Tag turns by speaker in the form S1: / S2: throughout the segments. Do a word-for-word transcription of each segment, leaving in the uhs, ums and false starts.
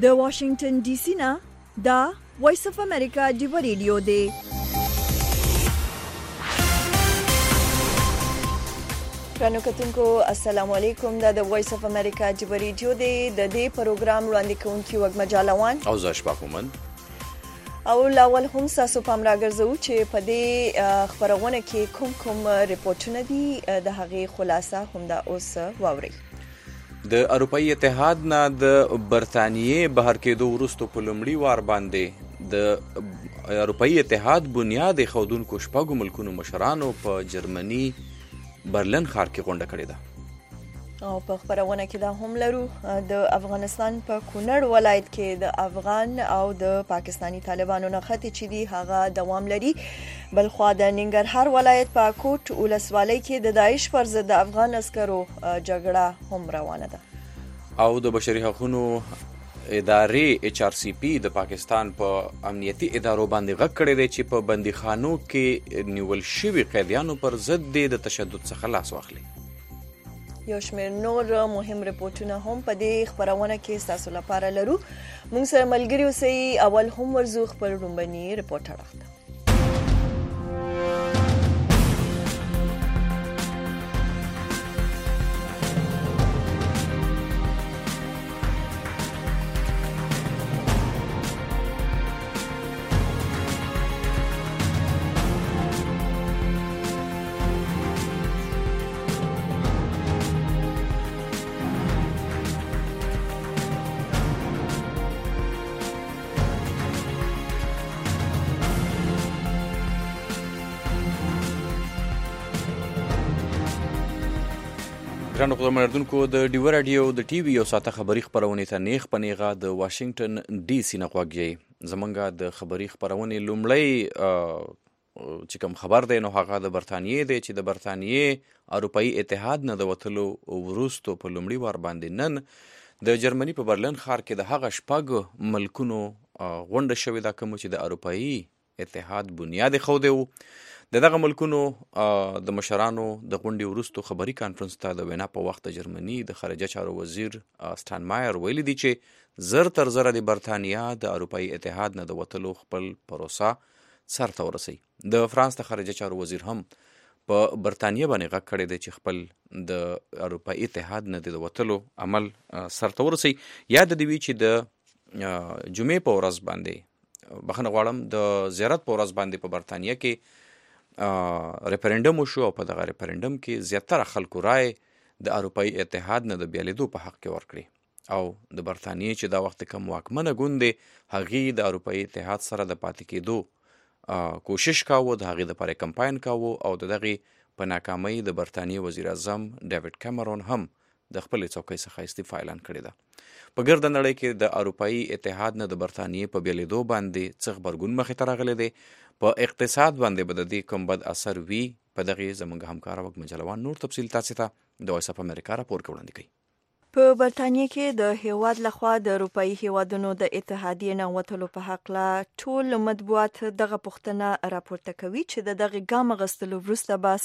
S1: د واشنگټن ډي سي نه دا وایس اف امریکا ډیو ریډیو دی. ګرانو کتونکو السلام علیکم. دا د وایس اف امریکا ډیو ریډیو دی. د دې پروګرام وړاندې کوونکی وګ مجالوان
S2: او زاش پاکومن
S1: او لاول هم تاسو پام راګرځو چې په دې خبرونه کې کوم کوم ریپورتونه دي د هغې خلاصه هم دا اوس واوري.
S2: د اروپאי اتحاد نه د برتانیې بهر کېدو وروسته په لومړي وار باندې د اروپאי اتحاد بنیاد خودونکو شپږو ملکونو مشرانو په جرمني برلن ښار کې غونډه کړې ده.
S1: او په خبرونه کې دا هم لرو د افغانستان په کونړ ولایت کې د افغان او د پاکستانی طالبانو نښتې چې دي هغه دوام لري. بلخوا د ننګرهار ولایت په کوټ ولسوالۍ کې د داعش پر ضد د افغان عسکرو جګړه هم روانه ده.
S2: او د بشري حقوقو ادارې ایچ آر سی پی د پاکستان په امنیتي ادارو باندې غږ کړی دی چې په بندیخانو کې نیول شوي قیدیانو پر ضد د تشدد څخه لاس واخلي.
S1: یو شمېر نور مهم ریپورتونه هم په دې خبرونه کې ستاسو لپاره لرو. موږ سره ملګري اوسئ. اول هم ورځو خپل رومبني ریپورټ اړخته.
S2: ګرانو خبرمندونکو د ډیو رادیو د ټي وي او ساته خبري خبرونه ته نیغ پنیغه د واشنگټن ډي سي نه غوږی. زمونږه د خبري خبرونه لومړی چې کوم خبر دی نو هغه د برتانیې دی چې د برتانیې اروپאי اتحاد نه د وتلو وروسته په لومړي وار باندې نن د جرمني په برلن ښار کې د هغه شپږ ملکونو غونډه شوې ده کوم چې د اروپאי اتحاد بنیاد خوده و. د دغه ملکونو د مشرانو د غونډې وروسته خبري کانفرنس ته د وینا په وخت جرمني د خارجه چارو وزیر سټانمایر ویلي دی چې زر تر زره د برتانیا د اروپאי اتحاد نه د وتلو خپل پروسه سر ته ورسي. د فرانس د خارجه چارو وزیر هم په برتانیا باندې غږ کړی دی چې خپل د اروپאי اتحاد نه د وتلو عمل سر ته ورسي. یاد دی چې د جمعې په ورځ باندې بخښنه غواړم د زیارت په ورځ باندې په برتانیا کې ریفرندم وشو او په دغه ریفرندم کې زیاتره خلکو رای د اروپאי اتحاد نه د بیالیدو په حق کې ورکړي او د برتانیې چې دا وخت کم واکمنه ګوند دی هغې د اروپאי اتحاد سره د پاتې کېدو کوشش کاوه، د هغې دپاره کمپاین کاوه او د دغې په ناکامۍ د برتانیې وزیر اعظم ډیوډ کیمرون هم د خپلې څوکۍ څخه استعفا اعلان کړې ده. په ګرده نړۍ کې د اروپאי اتحاد نه د برتانیې په بیالیدو باندې څه غبرګون مخې ته راغلی دی. په اقتصاد باندې به د دې کوم بد اثر وي په دغې زموږ همکاره وګ مجلوان نور تفصیل تاسې ته د وایس اف امریکا راپور کې وړاندې کوي.
S1: په برتانیې کې د هیواد لخوا د اروپאי هیوادونو د اتحادیې نه وتلو په حق لا ټول مطبوعات دغه پوښتنه راپورته کوي چې د دغه ګام غستلو وروسته بس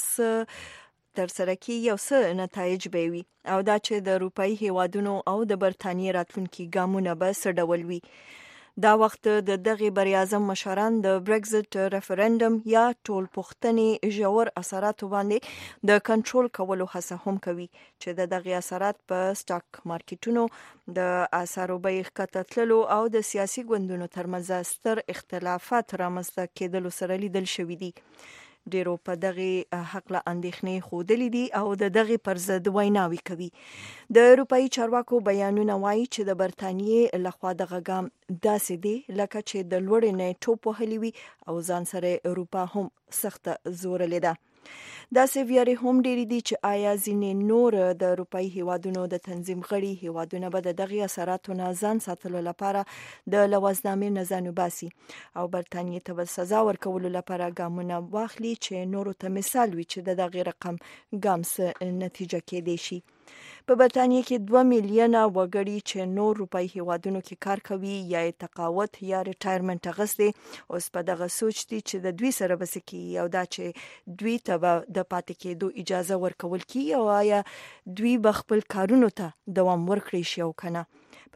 S1: تر سره کې یو څه نتایج به وي او دا چې د اروپאי هیوادونو او د برتانیې راتلونکي ګامونه به څه ډول وي. دا وخت د دغه بری اعظم مشران د برگزټ ریفرندم یا ټول پوښتنې ژور اثراتو باندې د کنټرول کولو هڅه هم کوي چې د دغه اثرات په سټاک مارکیټونو د اسعارو بیې ښکته تللو او د سیاسي ګوندونو ترمنځ ستر اختلافات رامنځته کېدلو سره لیدل شوي دي. ډیرو په دغه حق له اندېښنې ښودلې دي او د دغه پر ضد ویناوي کوي. د اروپאי چارواکو بیانونه وایي چې د برتانیې لخوا دغه ګام داسې دی لکه چې د لوړې نه ټوپ وهلی وي او ځان سره اروپا هم سخته زورلې ده. داسې ویارې هم ډېرې دي چې آیا ځینې نور د اروپאי هیوادونو د تنظیم غړي هیوادونه به د دغه اثراتو نه ځان ساتلو لپاره د لوازنامې نه ځان وباسي او برتانیې ته به سزا ورکولو لپاره ګامونه واخلي چې نورو ته مثال وي چې د دغه رقم ګام څه نتیجه کېدی شي. په برتانیې کې دوه میلیونه وګړي چې نور اروپאי هیوادونو کې کار کوي یا تقاعد یا ریټایرمنټ اخیستی اوس په دغه سوچ دي چې د دوی سره بس کیږي او دا چې دوی ته د پاتې کېدو اجازه ورکول کیږي او آیا دوی به خپل کارونو ته دوام ورکړي شي او کنه.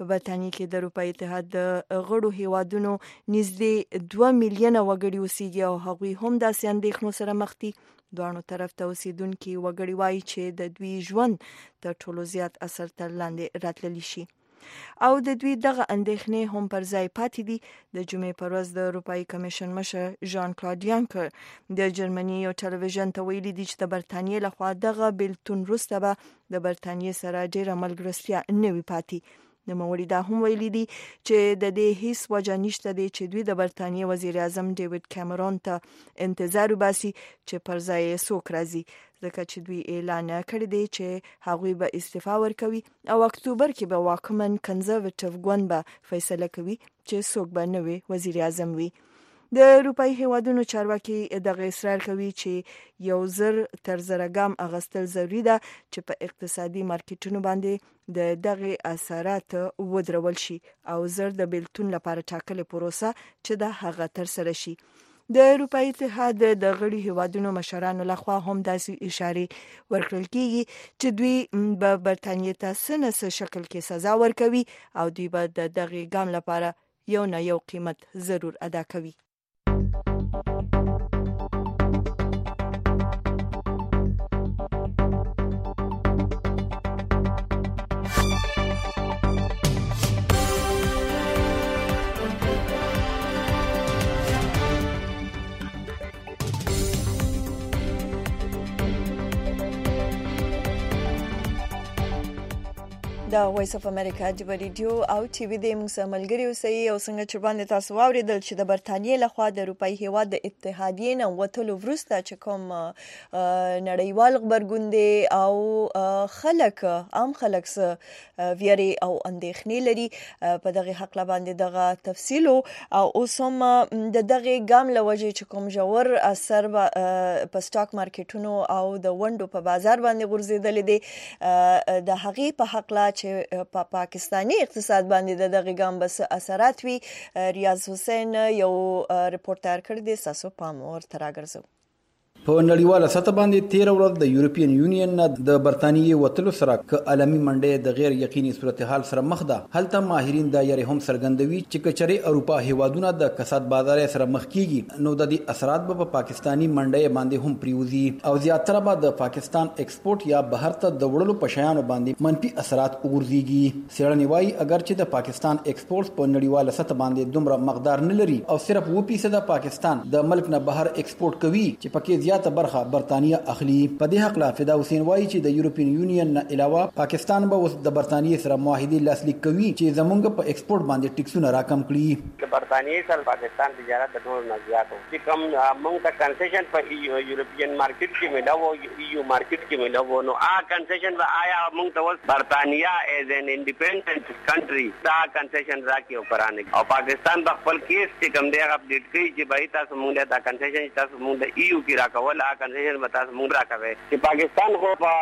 S1: په برتانیې کې د اروپایي اتحاد د غړو هیوادونو نږدې دوه میلیونه وګړي اوسېږي او هغوی هم داسې اندېښنو سره مخ دي. دوانو طرف ته اوسېدونکي وګړي وایي چې د دوی ژوند تر ټولو زیات اثر تر لاندې راتللی شي او د دوی دغه اندېښنې هم پر ځای پاتې دي. د جمعې پر ورځ د اروپایي کمیشن مشر ژان کلاډ یانکر د جرمني یو ټلویزیون ته ویلي دي چې د برتانیې لخوا دغه بیلتون وروسته به د برتانیې سره ډېره ملګرتیا نه وي پاتې. نوموړي دا هم ویلي دي چې د دې هیڅ وجه نشته دی چې دوی د برتانیې وزیر اعظم ډیوډ کیمرون ته انتظار وباسي چې پر ځای یې څوک راځي، ځکه چې دوی اعلان کړی دی چې هغوی به استعفا ورکوي او اکتوبر کې به واکمن کنزرویټیو ګوند به فیصله کوي چې څوک به نوی وزیر اعظم وي. د اروپایي هیوادونو چارواکي دغه اصرار کوي چې یو زر تر زره ګام اغستل ضروري ده چې په اقتصادي مارکیټونو باندې د دغه اثرات ودرول شي او زر د بیلتون لپاره ټاکلې پروسه چې د هغه تر سره شي. د اروپایي اتحاد د غړي هیوادونو مشرانو لخوا هم داسې اشارې ورکړل کیږي چې دوی به برتانیې ته څه نه څه شکل کې سزا ورکوي او دوی به د دغه ګام لپاره یو نه یو قیمت ضرور ادا کوي. دا وایس اف امریکا د ریډیو او ټي وي د موږ ملګری اوسئ او څنګه چې باندې تاسو واوریدل چې د برتانیې لخوا د اروپایي هیواد د اتحادیې نه وتلو وروسته چې کوم نړیوال غبرګون دی او خلک عام خلک څه ویری او اندېښنې لري په دغه حق باندې دغه تفصیل او اوس هم د دغه ګام لوجه چې کوم جوړ اثر په سټاک مارکیټونو او د ونډو په بازار باندې غورځیدل دي د هغه په حق لا چې په پاکستانی اقتصاد باندې د دغه ګام بس اثرات وی. ریاض حسین یو ریپورټر کړی دی، تاسو پام ورته راګرځو.
S3: په نړیواله سطح باندې تیر ورځ د یورپین یونین نه د برتانیې وتلو سره ک عالمي منډه د غیر یقیني صورتحال سره مخ ده. هلته ماهرین دا یې هم څرګندوي چې کچري اروپا هیوادونه د کساد بازار سره مخ کیږي نو د دې اثرات به په پاکستانی منډه باندې هم پریوزي او زیاتره به د پاکستان ایکسپورت یا بهر ته د وړلو په شیانو باندې منفي اثرات وګرځيږي. څېړنې وايي اگر چې د پاکستان ایکسپورت په نړیواله سطح باندې دومره مقدار نه لري او صرف و فیصد پاکستان د ملک نه بهر ایکسپورت کوي چې پکې زیاته برخه برتانیې اخلي. په دې حق لا فدا حسین وایي چې د یورپین یونین نه علاوه پاکستان به اوس د برتانیې سره معاهده لاسلیک کوي چې زمونږ په ایکسپورت باندې ټیکسونه راکم کړي.
S4: د برتانیې سره پاکستان تجارت د ټول نه زیات او چې کوم موږ ته کنسیشن په یورپین مارکیټ کې ملاو یو مارکیټ کې ملاو نو آ کنسیشن به آیا موږ ته اوس برتانیې ایز ان انډیپندنٹ کنټری دا کنسیشن راکې او پرانه او پاکستان د خپل کیس چې کوم دی اپډیټ کوي چې بای تاسو موږ دا کنسیشن تاسو موږ د ایو کې راکول کنسیشن بتا موږ راکوي چې پاکستان خو په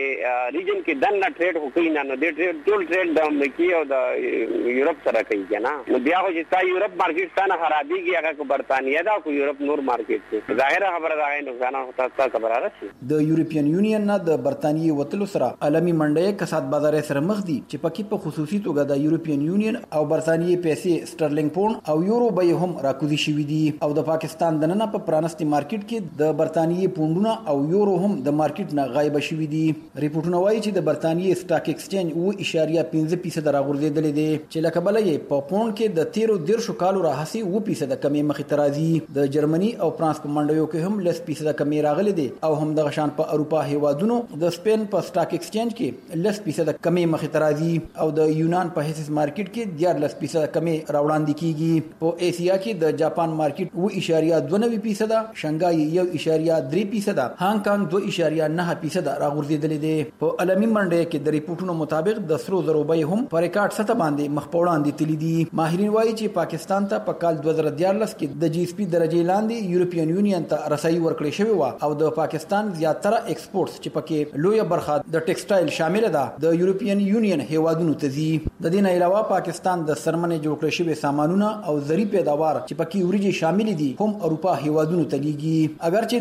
S4: د ریجن کې دنه ټریډ وکړي نه نو د ټریډ ټول ټریډ د امریکا او د یورپ سره کوي کنه نو بیا خو چې تا یورپ مارکیټ ستانه خرابېږي هغه کو برتانیې دا کو یورپ نور مارکیټ دی ظاهره خبره ده نقصان هو تاسو خبره راځي.
S3: د یورپین یونین نه د برتانیې وتلو سره عالمي منډه کساد بازار سره مخ دي چې پکې په خصوصي توګه د یورپین یونین او برتانیې پیسې سټرلینګ پاوند او یورو به هم راکوزي شوې دي او د پاکستان د نن په پرانستي مارکیټ کې د برتانیې پوندونه او یورو هم د مارکیټ نه غایب شوي دي. ریپورتونه وایي چې د برتانیې سټاک ایکسچینج او اشاریه پنځه فیصد راغورځېدل دي چې لکه بل یې په پوند کې د تیرو دیرشو کالو راهسي او فیصد کمې مخې ته راځي. د جرمني او فرانس په منډیو کې هم لس فیصد کمې راغلي دي او هم د غشان په اروپا هیوادونو د سپین په سټاک ایکسچینج کې لس فیصد کمې مخې ته راځي او د یونان په هیڅ مارکیټ کې دیارلس فیصد کمې راوړاندې کیږي. په ایسیا کې د جاپان مارکیټ او اشاریه دوه نوي فیصد، شنګای یو اشاریه درې فیصد، هانګ کانګ دو اشاریه نه فیصد راغورځېدلې دي. په عالمي منډه کې د ریپورتونو مطابق د سرو زرو بیې هم په ریکارډ سطح باندې مخ په وړاندې تللي دي. ماهرین وایي چې پاکستان ته په کال دوه زره دیارلس کې د جی اس پی درجه لاندې یورپین یونین ته رسایي ورکړې شوې و او د پاکستان زیاتره ایکسپورټس چې پکې لویه برخه د ټیکسټایل شامل ده د یورپین یونین هیوادونو ته ځي. د دې نه علاوه پاکستان د سرمنې جوړ کړې شوی سامانونه او زری پیداوار چې پکې وریجې شامل دي هم اروپا هیوادونو ته لیږي. اگر چې د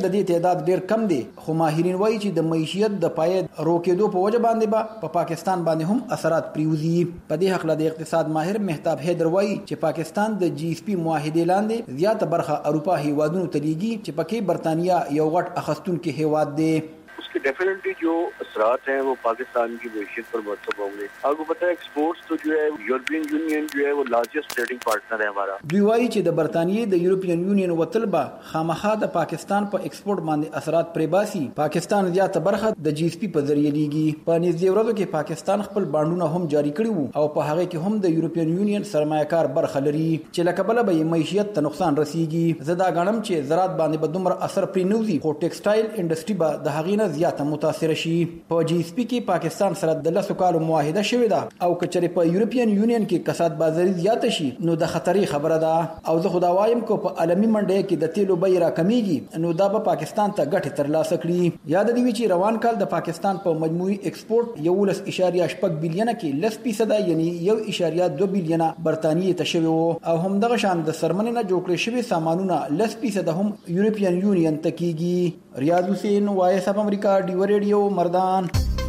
S3: د دې تعداد ډیر کم دی، خو ماهرین وایي چې د معیشت د پاید روکېدو په وجه باندې به په پا پاکستان باندې هم اثرات پریوزي. په دې حق له د اقتصاد ماهر مهتاب حیدر وایي چې پاکستان د جی اس پی معاهدې لاندې زیاته برخه اروپا هیوادونو ته لیږي چې پکې برتانیا یو غټ اخستونکي هیواد دی.
S5: उसके डेफिनेटली जो असरात हैं वो पाकिस्तान की मैशियत पर मरतब होंगे. आपको पता है एक्सपोर्ट्स तो जो है यूरोपियन यूनियन जो है वो लार्जेस्ट ट्रेडिंग पार्टनर है हमारा.
S3: دوی وایي چې د برتانیې د یورپین یونین وتل به خامخا د پاکستان په ایکسپورټ باندې اثرات پرې باسي. پاکستان زیاته برخه د جی اس پی په ذریعہ لیږي. په نږدې ورځو کې پاکستان خپل بانډونه هم جاری کړي وو او په هغه کې هم د یورپین یونین سرمایه‌کار برخه لري چې لکه بل به معیشت ته نقصان رسیږي. زه دا غواړم چې زراعت باندې به دومره اثر پرې نه وي، خو ټیکسټایل انډستری به د هغې نه زیاته متاثر شي. په جی اس پی کې پاکستان سره د لسو کالو معاهده شوې ده او کچره په یورپین یونین کې کساد بازاري زیاته شي نو د خطرې خبره ده. او زه خدا وایم کو په عالمي منډه کې د تیلو بیه راکمیږي نو دا به پاکستان ته ګټه ترلاسه کړي. یاد دی چې روان کال د پاکستان په مجموعي ایکسپورټ یولس اشاریه شپږ بلیونه کې لس فیصد یعنی یو اشاریه دو بلیونه برتانیې ته شوی وو او هم دغه شان د سرمنې نه جوړ کړی شوی سامانونه لس فیصد هم یورپین یونین ته کیږي. ریاض حسین وایس اف امریکا ډیو ریډیو مردان.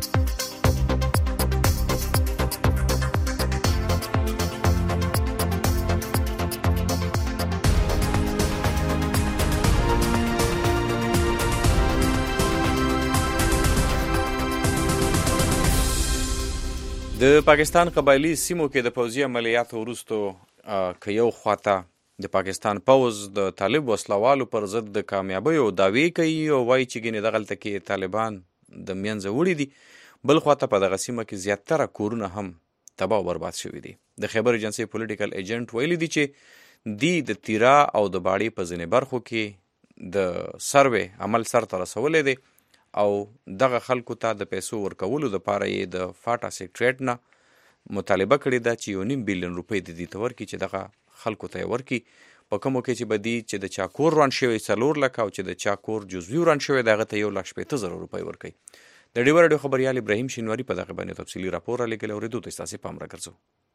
S2: د پاکستان قبایلی سیمو کې د پوځي عملیاتو وروسته که یو خواته د پاکستان پوځ د طالب وسلوالو پر ضد د کامیابیو دعوې کوي او وایي چې ګینې دغلته کې طالبان د منځه وړي دي، بل خواته په دغه سیمه کې زیاتره کورونه هم تباه او برباد شوي دي. د خیبر ایجنسۍ پولیټیکل ایجنټ ویلي دي چې دی د تیرا او د باړې په ځینې برخو کې د سروې عمل سرته رسولی دی او دغه خلکو ته د پیسو ورکولو دپاره یې د فاټا سیکټریټ نه مطالبه کړې ده چې یو نیم بیلیون روپۍ د دې ته ورکړي چې دغه خلکو ته یې ورکړي. په کومو کې چې به دي چې د چا کور وران شوی څلور لکه او چې د چا کور جزوي وران شوی د هغه ته یو لک شپېته زره روپۍ ورکوي. د ډیوه راډیو خبریال ابراهیم شینواري په دغه باندې تفصیلي راپور رالیږلی، اورېدو ته ستاسې پام راګرځو.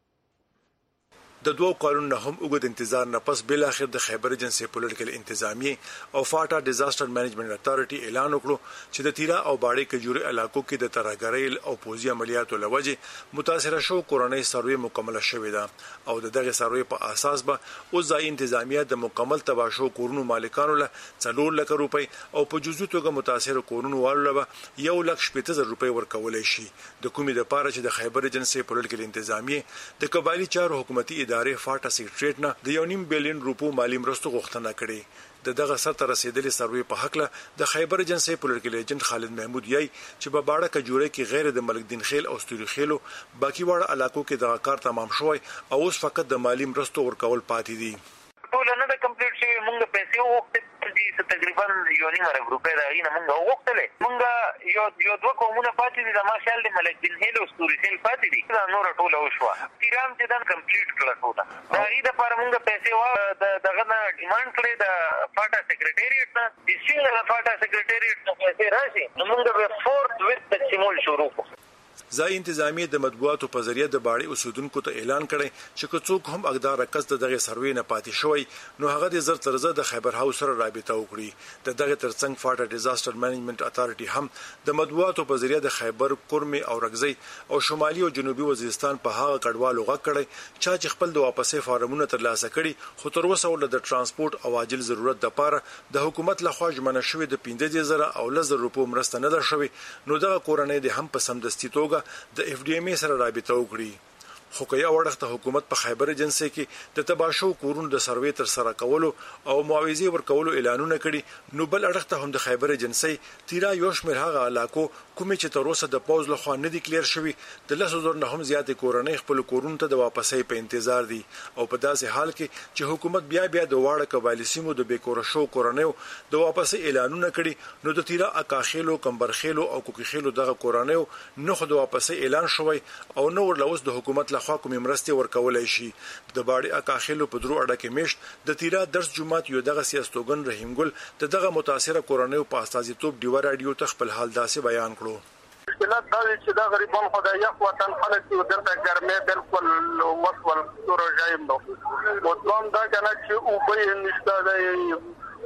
S6: د دوو کارونو هم اوږد انتظار نه پس بل اخر د خیبر ایجنسۍ پولیټیکل انتظامیه او فاټا ډیزاستر مینجمنت اتھارټي اعلان وکړو چې د تیرا او باړې کجوري علاقو کې د ترهګرۍ او پوځي عملیاتو لوجه متاثره شو کورنۍ سروې مکمله شوې ده او د دغه سروې په اساس به اوس ځای انتظامیه د مکمل تباشو کورونو مالکانو له څلور لک روپۍ او په جزوي توګه متاثره کورونو والو له یو لک شپېته زره روپۍ ورکولای شي. د کومې د پاره چې د خیبر ایجنسۍ پولیټیکل انتظامیه د قبایلی چارو حکومتي ادارې فاټا سیکټریټ نه د یو نیم بیلیون روپو مالی مرستو غوښتنه کړې. د دغه سرته رسیدلې سروې په حق له د خیبر ایجنسۍ پولیټیکل ایجنټ خالد محمود یای چې په باړه کجوري کې غیر د ملک دین خیل او ستوري خیلو باقي وړ علاقو کې دغه کار تمام شوی او اوس فقط د مالی مرستو ورکول پاتې دي.
S7: ټول نه د کمپلیټ شي موږ پیسې وغوښتې چې تقریبا یو نیم روپۍ راغی نه موږ وغوښتلې موږ یو یو دوه قومونه پاتې دي د ما خیال د ملک دین خیل او ستوري خیل پاتې دي دا نور ټول وشوه تیرام چې دا کمپلیټ کړه ټول دا ای د پر موږ پیسې وا دغه نه ډیماند کړې د فاټا سیکریټریټ نه د سینګ فاټا سیکریټریټ نه پیسې راشي نو موږ به فورت ویت تقسیمول شروع کړو.
S6: ځای انتظامیه د مطبوعاتو په ذریعہ د باړې اوسیدونکو ته اعلان کړی چې که څوک هم اقدار کس د دغه سروې نه پاتې شوی نو هغه د زر ترزه د خیبر هاوس سره رابطه وکړي. د دغه ترڅنګ فاټا ډیزاستر مینجمنت اتھارټي هم د مطبوعاتو په ذریعہ د خیبر کورمي او رګزی او شمالي او جنوبي وزیرستان په هغه کډوالو غږ کړی چې خپل د واپسې فارمونه ترلاسه کړي خو تر اوسه ول د ترانسپورت او عاجل ضرورت د پاره د حکومت لخوا ژمنه شوې د پنځه زره او لس روپو مرسته نه ده شوې نو دغه کورنۍ د هم په سمدستي توګه د اف ډي ام ای سره رابطه وکړي. خو که یو وړخته حکومت په خیبر ایجنسۍ کې د تباشو کورونو د سروې تر سره کولو او معاوضې ورکولو اعلانونه کړي نو بل اړخته هم د خیبر ایجنسۍ تیرا یو شمېر هغه علاقو کومې چې تر اوسه د پوز لخوا نه دي کلیر شوي د لسو زرو نه هم زیاتې کورنۍ خپل کورونو ته د واپسۍ په انتظار دي او په داسې حال کې چې حکومت بیا بیا د واړه قبایلی سیمو د بیکوره شو کورنیو د واپسۍ اعلانونه کړي نو د تیرا اکاخیلو کمبرخیلو او کوکیخیلو دغه کورنیو نه خو د واپسۍ اعلان شوی او نو ورلوس د حکومت لخوا کومې مرستې ورکولای شي. د باړې اکاخیلو په درو اړه کې میشت د تیرا درس جمعات یو دغه سیاستوګن رحیم ګل د دغه متاثره کورنیو په استازیتوب ډیوه رادیو ته خپل حال داسې بیان کړو.
S8: مشکلات دا چې دا غریبان خدای یو وطن خلک یو دلته ګرمه بالکل وسول سور جایم نو مطلب دا کنه چې او به نشته د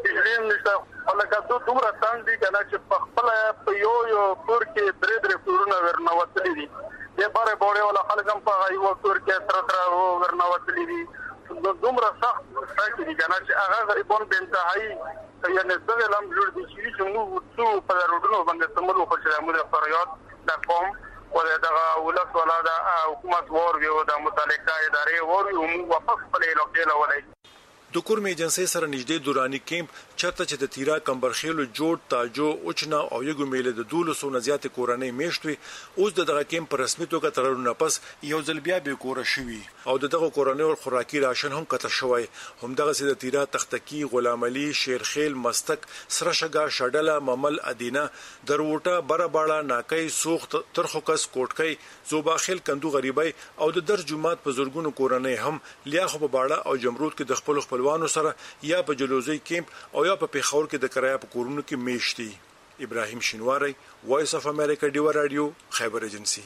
S8: بجلی نشته لکه دو دومره تنګ دي کنه چې په خپل په یو یو کور کې درې درې کورونه ورنوتلي دي د باره بوړې ولا خلک هم په یو کور کې تر تر ورنوتلي دي دومره سخت سخت دي کنه چې هغه غریبان به انتهایی یعنی څنګه لم جوړ دي چې موږ څو په روډونو باندې سملو خو چې موږ فریاد د قوم ولدغه ولس ولا د حکومت ورغه او د متعلقه ادارې ورغه موږ واپس په لوکیل ولای
S6: د کورم ایجنسی سره نږدې دورانی کیمپ چرته چې د تیرا کمبرخیلو جوړ تاجو اوچنا او یو میله د دولسو نه زیات کورنۍ میشتوي اوس دغه کیمپ په رسمي توګه ترونه پس یو ځل بیا به کور شوي او دغه کورنۍ او خوراکي راشن هم کته شوی هم دغه سید تیرا تختکی غلام علي شیرخیل مستک سرشګه شډله ممل ادینه دروټه براباړه ناکای سوخت ترخوکس کوټکۍ زوباخیل کندو غریبای او د در جمعات په زورګونو کورنۍ هم لیاخو په باړه او جمرود کې د خپل خپلوانو سره یا په جلوزي کیمپ او یا په پیښور کې د کرایه په کورونو کې میشتي ابراهیم شینواری وایس اف امریکا ډیو رادیو خیبر ایجنسی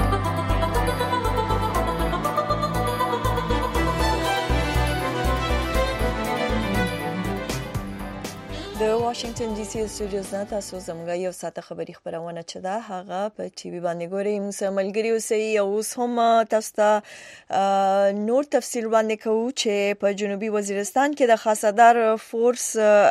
S1: د واشنگټن ډي سي سټوډیوز نه تاسو زموږ یو ساعت خبری خبرونه چې دا هغه په ټي وي باندې ګورئ موږ ملګری اوسئ او اوس هم تاسو ته نور تفصیل باندې کوو چې په جنوبي وزیرستان کې د خاصدار فورس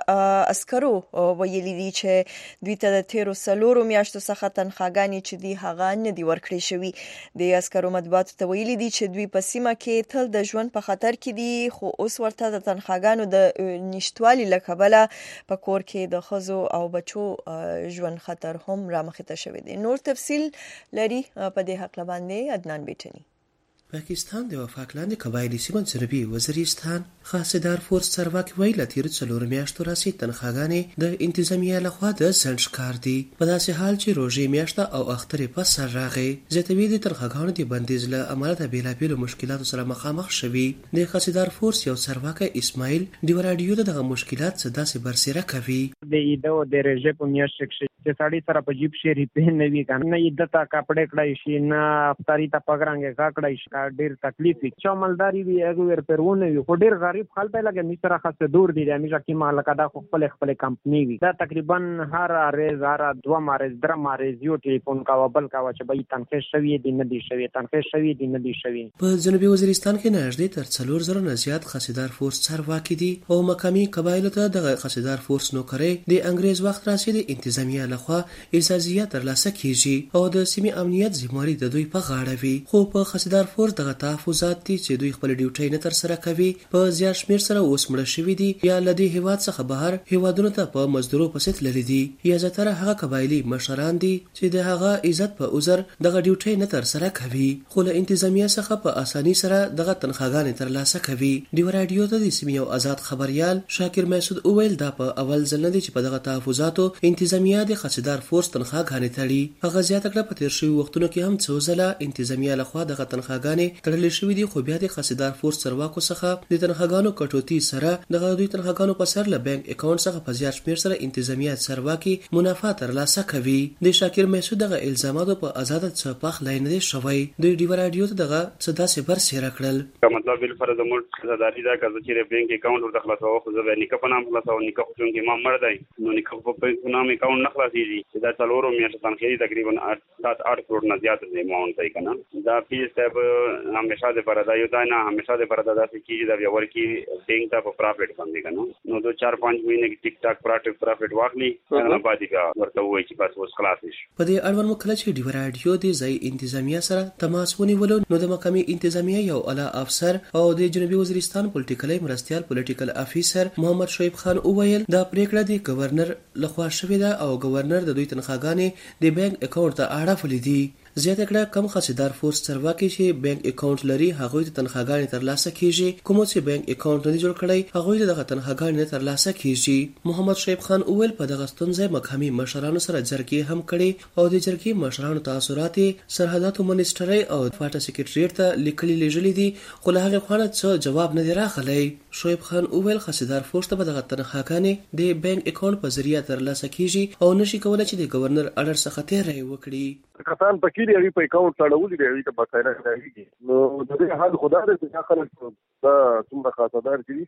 S1: عسکرو ویلي دي چې دوی ته د تیرو سلورو میاشتو څخه تنخواګانې چې دی هغه نه دی ورکړې شوی د عسکرو مطبوعاتو ته ویلي دي چې دوی په سیمه کې تل د ژوند په خطر کې دي خو اوس ورته د تنخواګانو د نشټوالي لکبله په کور کې د خزو او بچو ژوند خطر هم رامخته شوی دی نور تفصیل لري په دې حق باندې عدنان بیٹنی
S9: پاکستان د وفاق لاندې قبایلی سیمه جنوبي وزیرستان خاصدار فورس چارواکي ویل تیر څلور میاشتو راسي تنخواګانې د انتظامیه لخوا د سنج کار دي په داسې حال چې روزي میاشته او اخترې په سر راغی زیاتوي د تنخواګانو د بندیز له امله د بیلابیلو مشکلاتو سره مخامخ شوي د خاصدار فورس یو چارواکي اسماعیل دی رادیو دغه مشکلات څه داسې برسره کوي
S10: د ایدو د رژه په میاشت کې چې ساړی سره په جیب شي ریپین نه وی کنه نه ایدتا کپڑے کړای شي نه افطاری ته پګرانګه کا کړای شي ډیر تکلیف چې مالداري وی هغه ور پرونه وي خو ډیر غریب خلک لګي می سره خاصه دور دي همیشه کی مال کدا خپل خپل کمپنی وي دا تقریبا هر ارز هر دوه مارز در مارز یو ټلیفون کا وبل کا چې به تنخې شوی دي نه دي شوی تنخې شوی دي نه دي شوی
S9: په جنوبي وزیرستان کې نږدې تر څلور زره نه زیات خاصدار فورس چارواکي دي او مقامي قبایلو ته د خاصدار فورس نوکرې د انګريز وخت راشي د انتظامیه لخوا اجازهیت ترلاسه کیږي او د سیمې امنیت ذمہواری د دوی په غاړه وي خو په خاصدار فورس دغه تحفظات دي چې دوی خپل ډیوټي نه تر سره کوي په زیات شمیر سره اوس مړ شوی دي یا لدی هیواد څخه بهر هیوادونو ته په مزدورو پسې تللي دي یا زیاتره هغه قبایلی مشران دي چې د هغه عزت په عذر دغه ډیوټي نه تر سره کوي خو له انتظامیه څخه په اساني سره دغه تنخواګانې ترلاسه کوي دی رادیو ته د سیمې او آزاد خبريال شاکر مسعود اویل دا په اول ځل نه دي چې په دغه تحفظاتو انتظامیه د خاصدار فورس تنخواګانې تړي هغه زیاته کړه په تیر شوی وختونو کې هم څو ځله انتظامیه لخوا دغه تنخواګانې تړلې شوې دي خو بیا د خاصدار فورس چارواکو څخه د تنخواګانو کټوتی سره دغه دوی تنخواګانو په سر له بانک اکاونټ څخه په زیات شمیر سره انتظامیه چارواکي منافع ترلاسه کوي د شاکر مسعود دغه الزاماتو په آزاد چپاخ لاین دي شوی د ډیو رادیو ته دغه صدا سپر سره کړل
S11: مطلب بل فرض موږ صداري دا کړه چې بانک اکاونټ ورته خلاصو خو زه نه کپنه هم خلاصو نه کوم چې ما مړ دی نو نه کوم په نام اکاونټ نه خلاصيږي دا څلورو میاشتو تنخواهي تقریبا سات آٹھ کروڑ نه زیات دی اماونټ دی کنه دا پیس صاحب همیشه د پردا یو دا نه همیشه د پردا داسې کیږي دا یو ورکی بانک ته په پروفټ باندې کنه نو دو چار پنځه مهینه کې ټیک ټاک پروفټ پروفټ واخلي هغه باندې کا ورته وایي چې بس اوس خلاص شي
S9: په دې اړوند مکلچ ډیو رادیو د ځای انتظامیه سره تماس ونیولو نو د مقامي انتظامیه یو اعلی افسر او د جنوبي وزیرستان پولیټیکل مرستيال پولیټیکل افیسر محمد شعیب خان اویل دا پریکړه د گورنر لخوا شوې ده او گورنر د دوی تنخواګانې د بانک اکاونټ ته اړه دي زیاته کړه کم خاصدار فورس چارواکي چې بانک اکاونټ لري هغه ته تنخواګانې ترلاسه کیږي کوم چې بانک اکاونټ نه جوړ کړي هغه ته دغه تنخواګانې ترلاسه کیږي محمد شعیب خان اول په دغه ستونزې مقامي مشرانو سره جرګې هم کړي او د جرګې مشرانو تاثیرات سرحداتو منیسټري او فاټا سیکریټریټ ته لیکلي لېږلي دي خو له هغه خانه څه جواب نه دی راغلی شعیب خان اول خاصدار فورس ته دغه تنخواګانې د بانک اکاونټ په ذریعہ ترلاسه کیږي او نشي کولای چې د گورنر اډر څخه تیری وکړي
S8: کسان پکې لري په اکاونټ تړولې دی ته بقایره راځي نو د دې حال خدای دې ځکه خلک دا څومره خاصدار دي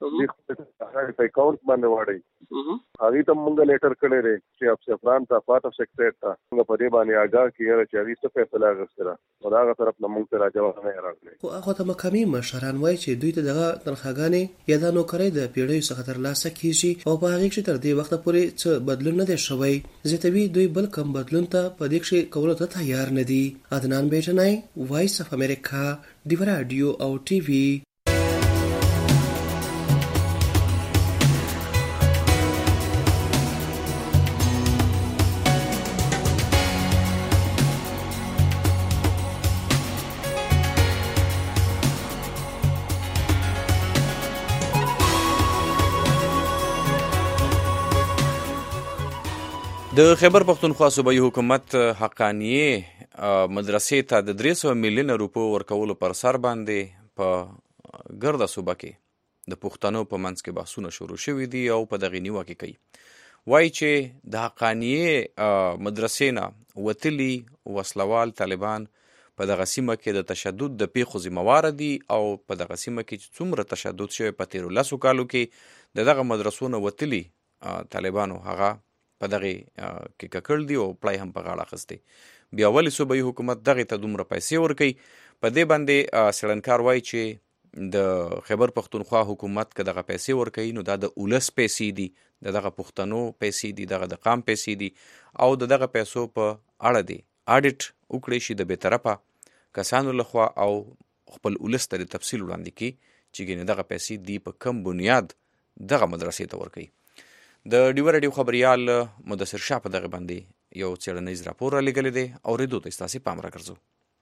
S12: هغه په اکاونټ باندې واړی هغه ته مونږ لیټر کړی دی چې افسران ته پات اف سیکریټری ته موږ په دې باندې آگاه کیږي چې هغه څه فیصله غوښتله او هغه طرف نه مونږ ته راځو نه راغلی.
S9: خو هغه ته مقامي مشران وایي چې دوی ته دغه تنخواګانې یا د نوکرۍ د پیړیو څخه ترلاسه کیږي او په هغه کې تر دې وخت پورې څه بدلون نه دی شوی. زیاتوي دوی بل کم بدلون ته په دې کې کولو ته تیار نه دي. عدنان بیجنای، وایس اف امریکا، ډیو رادیو او ټي وي.
S2: د خیبر پختونخوا صوبایي حکومت حقانیه مدرسې ته د درې سوه میلیونه روپو ورکولو پر سر باندې په ګرده صوبه کې د پښتنو په منځ کې بحثونه شروع شوي دي او په دغې نیوکې کوي. وایي چې د حقانیه مدرسې نه وتلي وسلوال طالبان په دغه سیمه کې د تشدد د پیښو ذمهواره دي او په دغه سیمه کې چې څومره تشدد شوی په تیرو لسو کالو کې د دغه مدرسو نه وتلي طالبانو هغه په دغه کې ککړ دي او پلای هم په غاړه اخیستی. بیا ولې صوبایي حکومت دغه ته دومره پیسې ورکوي؟ په دې باندې څېړنکار وایي چې د خیبر پختونخوا حکومت که دغه پیسې ورکوي نو دا د اولس پیسې دي، د دغه پښتنو پیسې دي، دغه د قام پیسې دي او د دغه پیسو په اړه دی اډیټ وکړی شي د بېطرفه کسانو لخوا او خپل اولس ته د تفصیل وړاندې کړي چې ګینې دغه پیسې دی په کم بنیاد دغه مدرسې ته ورکوي. د ډیو رادیو خبریال مدثر شاه په دغه باندې یو څېړنیز راپور رالیږلی دی او ریدو ته ستاسې پام راګرځو.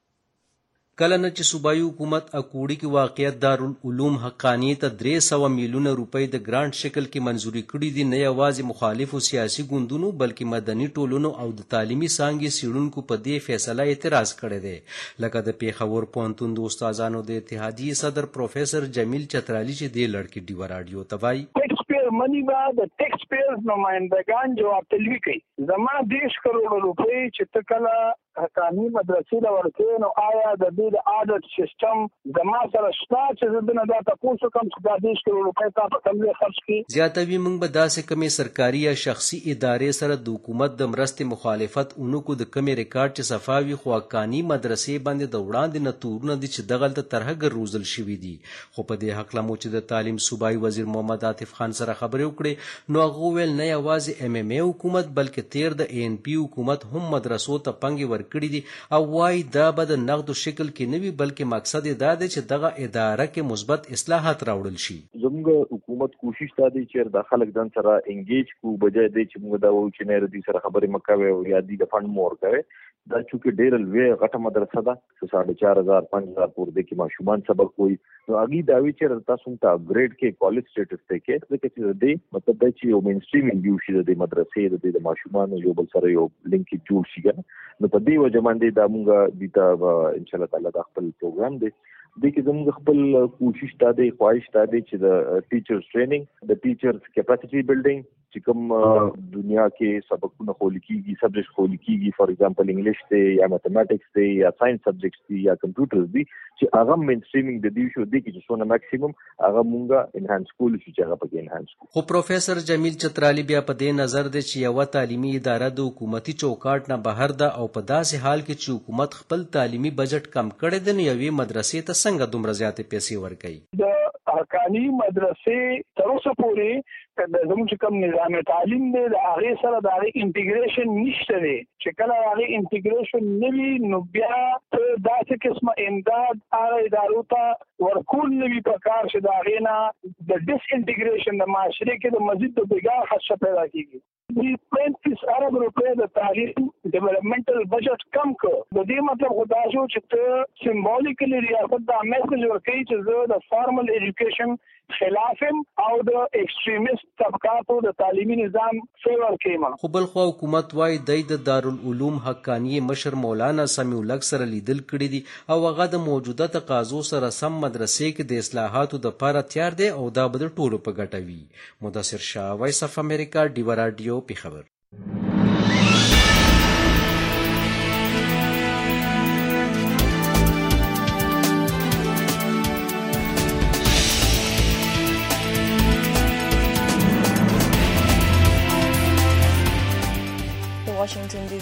S13: کله نه چې صوبایي حکومت اکوړي کې واقعیت دارالعلوم حقانیه ته درې سوه میلیونه روپۍ د ګرانټ شکل کې منظوري کړي دي، نه یوازې مخالفو سیاسي ګوندونو بلکې مدني ټولنو او د تعلیمي څانګې څېړونکو په دې فیصله اعتراض کړی دی. لکه د پېښور پوهنتون د استادانو د اتحادیې صدر پروفیسر جمیل چترالی چې دې لړ کې ډیوه راډیو ته وایي
S14: منی با د ټیکس پیئرز نمائندگان جواب طلبي کوي. زما دیش کروڑ روپۍ چې ته کله حقاني مدرسې له ورکوې نو آیا د دې د آډټ سیسټم زما سره شته چې زه دنه دا تپوس وکړم چې دا دیش کروڑ روپۍ تا په کوم ځای خرڅ کړي؟
S13: زیاتوي موږ به داسې کمې سرکاري یا شخصي ادارې سره د حکومت د مرستې مخالفت اونکو د کمې ریکارډ چې صفاوي خو حقاني مدرسې باندې د وړاندې نه تورونه دي چې دغلته ترهګر روزل شوي دي. خو په دې هکله مو چې د تعلیم صوبایي وزیر محمد عاطف خان سره خبرې وکړې نو هغه وویل نه یوازې ایم ایم ای حکومت بلکې تیر د ای ان پی حکومت هم مدرسو ته پنګې ورکړي دي او وایي دا به د نقدو شکل کې نه وي بلکې مقصد یې دا دی چې دغه اداره کې مثبت اصلاحات راوړل شي.
S12: زموږ حکومت کوشش دا دی چې د خلک ځان سره انګیج کو بجای دی چې موږ دا وایو چې نه ردي سره خبرې مکوي او یا دی د فند مور کوي. دا چې ډېر لوی غټه مدرسه ده چې ساڑھے چار هزار پنځه هزار پورې د کې ماشومان سبق وایي نو هغې دا وایي چې تاسو ته اپګریډ کې کالج سټیټس ته کې ځکه چې د دې مطلب دی چې یو مین سټریمینګ یو شي د دې مدرسې د دې د ماشومانو یو بل سره یو لینکېج جوړ شي نو په دې وجه باندې دا موږ دې ته انشاءالله تعالی دا خپل پروګرام دی دې کې زموږ خپل کوشش دا دی خواهش دا دی چې د ټیچرز ټریننګ د ټیچرز کیپاسټي بلډینګ چې کوم دنیا کې سبقونه خول کیږي سبجیکټ خول کیږي فار ایگزامپل انګلیش دی یا میتھمیټکس دی یا ساينس سبجیکټس دی یا کمپیوټرز دی چې هغه مین سټریمینګ د دې شو دی چې څونه میکسیمم هغه مونږه انهانس کول شي چې هغه پکې انهانس کو.
S13: خو پروفیسر جمیل چترالی بیا په دې نظر دی چې یو تعلیمي اداره د حکومتي چوکاټ نه بهر ده او په داسې حال کې چې حکومت خپل تعلیمي بجټ کم کړی دی نو یوې مدرسې ته څنګه دومره زیاتې پیسې ورکوي؟
S14: د حقاني مدرسې تر اوسه پورې زموږ کوم نظام تعلیم دی د هغې سره د هغې انټیګریشن نشته دی چې کله هغې انټیګریشن نه وي نو بیا ته داسې قسمه امداد هغه ادارو ته ورکول نه وي په کار چې د هغې نه د ډس انټیګریشن د معاشرې کې د مزید د بېګار خدشه پیدا کېږي. د پینتیس ارب روپۍ د تعلیم ډیولپمنټل بجټ کم کړ د دې مطلب خو دا شو چې ته سمبولیکلی ریاست دا میسج ورکوي چې زه د فارمل ایجوکیشن خلاف او د ایکستریمیست طبقاتو د تعلیمي نظام فیور کېما.
S13: خو بل خو حکومت وایي دی د دارالعلوم حقانیه مشر مولانا سمیع الحق سره لیدل کړي دي او هغه د موجوده تقاضو سره سم مدرسې کې د اصلاحاتو دپاره تیار دی او دا به د ټولو په ګټه وي. مدثر شاه، وایس اف امریکا، ډیوه راډیو، پېښور.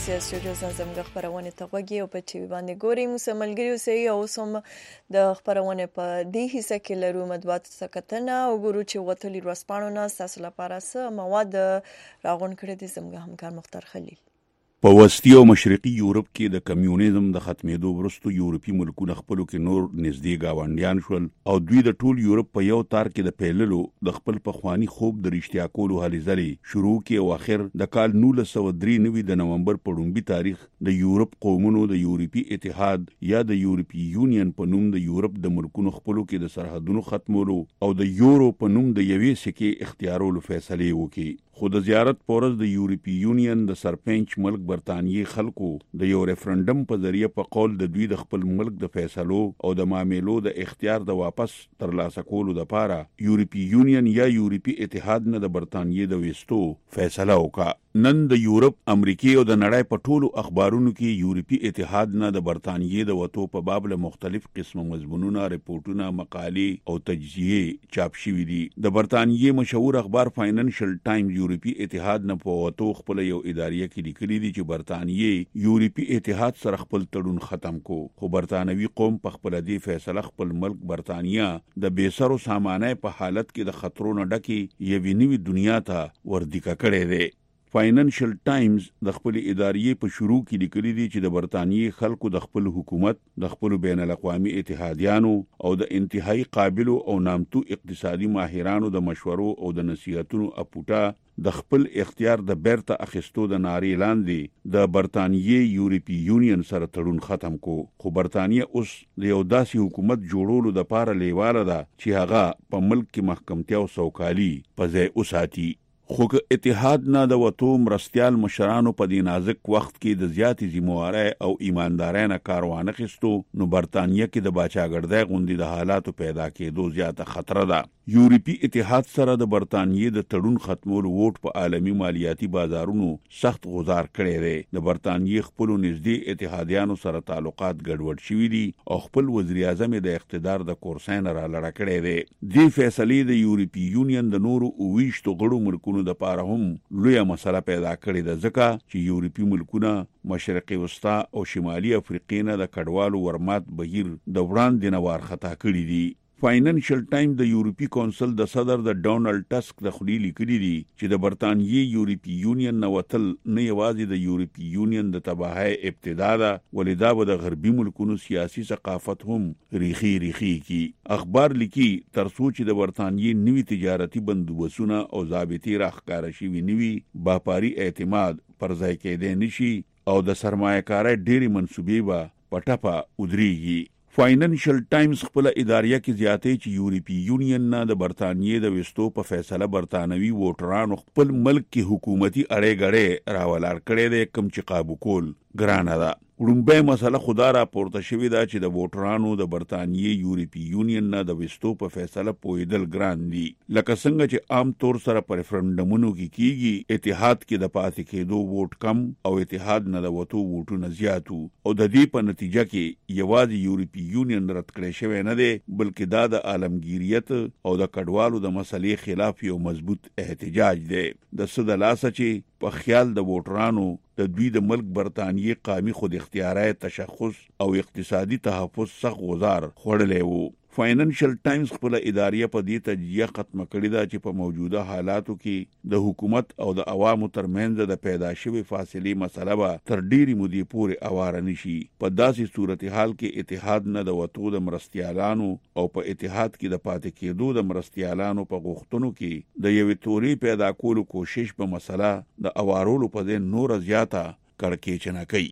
S1: تاسو یې سټوډیو زموږ خبرونه ته غوږی او په ټي وي باندې ګورئ. موږ ملګری اوسئ او سم د خبرونه په دې حصہ کې لرو مطبوعات سکتنه او ګورو چې وتلی ورسپانو نه تاسو لپاره څه مواد راغون کړی دي. زموږ همکار مختار خلیل
S15: په وسطي او مشرقي یورپ کې د کمیونیزم د ختمېدو وروسته یورپي ملکونه خپلو کې نور نږدې گاونډیان شول او دوی د ټول یورپ په یو تار کې د پیللو د خپل پخوانی خوب د رښتیا کولو هلې ځلې شروع کې او اخر د کال نولس سوه درې نوي د نومبر په لومړي تاریخ د یورپ قومونو د یورپي اتحاد یا د یورپي یونین په نوم د یورپ د ملکونو خپلو کې د سرحدونو ختمولو او د یورو په نوم د یوې سکې اختیارولو فیصلې وکړي. خو د زیارت پورز د یورپي یونین د سرپنچ ملک برطانیې خلکو د یو ریفرنډم په ذریعه په قول د دوی د خپل ملک د فیصلو او د معاملو د اختیار د واپس ترلاسه کولو لپاره یورپي یونین یا یورپي اتحاد نه د برطانیې د وستو فیصله وکړه. نن د یورپ، امریکای او د نړۍ په ټولو اخبارونو کې یورپي اتحاد نه د برطانیې د وتو په باب له مختلف قسمه مضمونونه، ریپورتونه، مقالې او تجزیې چاپ شوي دي. د برطانیې مشهور اخبار فاینانشل ټایمز یورپي اتحاد نه په وتو خپل یو اداریه کې لیکلي دي چې برطانیې یورپي اتحاد سره خپل تړون ختم کو، خو برطانوي قوم په خپل دې فیصله خپل ملک برطانیه د بیسرو سامانه په حالت کې د خطرونو ډکې یوې نوې دنیا ته وردیکه کړې ده. فاینانشل ټایمز د خپل اداریې په شروع کې لیکلي دي چې د برطانیې خلکو د خپل حکومت، د خپل بین الاقوامي اتحادیانو او د انتهایی قابلو او نامتو اقتصادي ماهرانو د مشورو او د نصیحتونو اپوټه د خپل اختیار د بیرته اخیستو د نارې لاندې د برطانیې یورپي یونین سره تړون ختم کو. خو برطانیه اوس د یو داسې حکومت جوړولو د پاره لیواله ده چې هغه په ملک کې محکمتیا او سوکالي په ځای وساتي. خو که اتحاد نه د وتو مرستیال مشرانو په دې نازک وخت کې د زیاتې ذمہوارۍ او ایماندارۍ نه کار وانه خیستو، نو برطانیه کې د باچاګردۍ غوندې د حالاتو پیدا کېدو زیاته خطره ده. یورپي اتحاد سره د برطانیې د تړون ختمولو ووټ په عالمي مالیاتي بازارونو سخت غزار کړی دی. د برطانیې خپلو نږدې اتحادیانو سره تعلقات ګډوډ شوي دي او خپل وزیر اعظم د اقتدار د کورسۍ نه رالړه کړی دی. دې فیصلې د یورپي یونین د نورو اوویشتو غړو ملکونو د پاره هم لویه مسله پیدا کړې ده، ځکه چې یورپي ملکونه مشرقي وسطا او شمالي افریقې نه د کډوالو ورمات بهیر د وړاندې نه وارخطا کړي دي. فاینانشل ټایم د یورپي کونسل د صدر د ډونالډ ټسک د خولي لیکلي دي چې د برطانیې یورپي یونین نه وتل نه یوازې د یورپي یونین د تباهۍ ابتدا ده، ولې دا به د غربي ملکونو سیاسي ثقافت هم ریخي ریخي کی. اخبار لیکي تر څو چې د برطانیې نوي تجارتي بندوبسونه او ضابطې راښکاره شوي نوي باپاري اعتماد پر ځای کېدی نشي او د سرمایه‌کارۍ ډېرې منصوبې به په ټپه ودرېږي. فاینانشل ټایمز خپل اداریه کې زیاتې چې یورپي یونین نه د برطانیې د وستو په فیصله برطانوي ووټرانو خپل ملک کې حکومتي اړې غړې راولاړ کړي دي، کم چې قابو کول ګرانه ده. وړومبۍ مسله خدا را پورته شوې ده چې د ووټرانو د برطانیې یورپي یونین نه د وستو په فیصله پوهېدل ګران دي. لکه څنګه چې عام طور سره په ریفرنډمونو کې کیږي، اتحاد کې د پاتې کېدو ووټ کم او اتحاد نه د وتو ووټونه زیاتو، او د دې په نتیجه کې یوازې یورپي یونین رد کړی شوی نه دی، بلکې دا د عالمګیریت او د کډوالو د مسلې خلاف یو مضبوط احتجاج دی. د څه د لاسه چې په خیال د ووټرانو د دوی د ملک برطانیې قامي خود اختیارۍ تشخص او اقتصادي تحفظ سخت غزار خوړلی وو. فاینانشل ټایمز خپل اداریه په دې تجزیه ختمه کړې ده چې په موجوده حالاتو کې د حکومت او د عوامو ترمنځ د پیدا شوې فاصلې مسله به تر ډېرې مودې پورې اواره نشي. په داسې صورتحال کې اتحاد نه د وتو د مرستیالانو او په اتحاد کې د پاتې کېدو د مرستیالانو په غوښتنو کې د یوې تورې پیدا کولو کوشش په مسله د اوارولو په ځای نوره زیاته کړکېچنه کوي.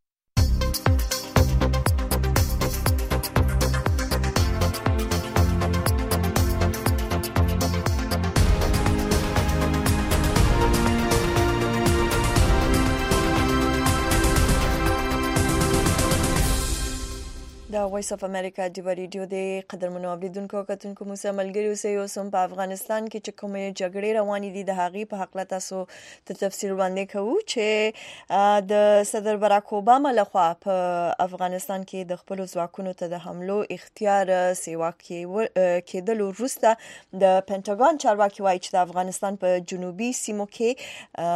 S1: د وایس اف امریکا د ریډیو د قدرمنو اوریدونکو کتونکو موږ ملګری اوسئ اوسم په افغانستان کې چې کومه جګړې روانې دي د هغې په حق له تاسو ته تفسیر وړاندې کوو چې د صدر باراک اوباما لخوا په افغانستان کې د خپل ځواکونو ته د حملو اختیار سیوا کېدل وروسته د پینټاګون چارواکي وایي چې د افغانستان په جنوبي سیمو کې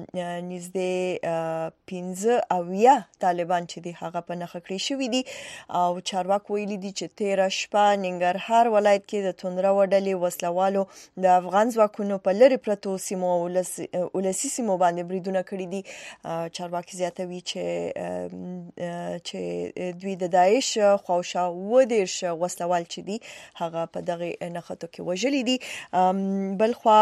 S1: نږدې پنځه اویا طالبان چې دي هغه په نښه کړی شوي دي او چارواکي ویلي دي چې تیره شپه ننګرهار ولایت کې د توندرو ډلې وسلوالو د افغان ځواکونو په لرې پرتو سیمو ولسي سیمو باندې بریدونه کړي دي. چارواکي زیاتوي چې چې دوی د داعش خواوشا اووه دېرش وسلوال چې دي هغه په دغه نښتو کې وژلي دي. بلخوا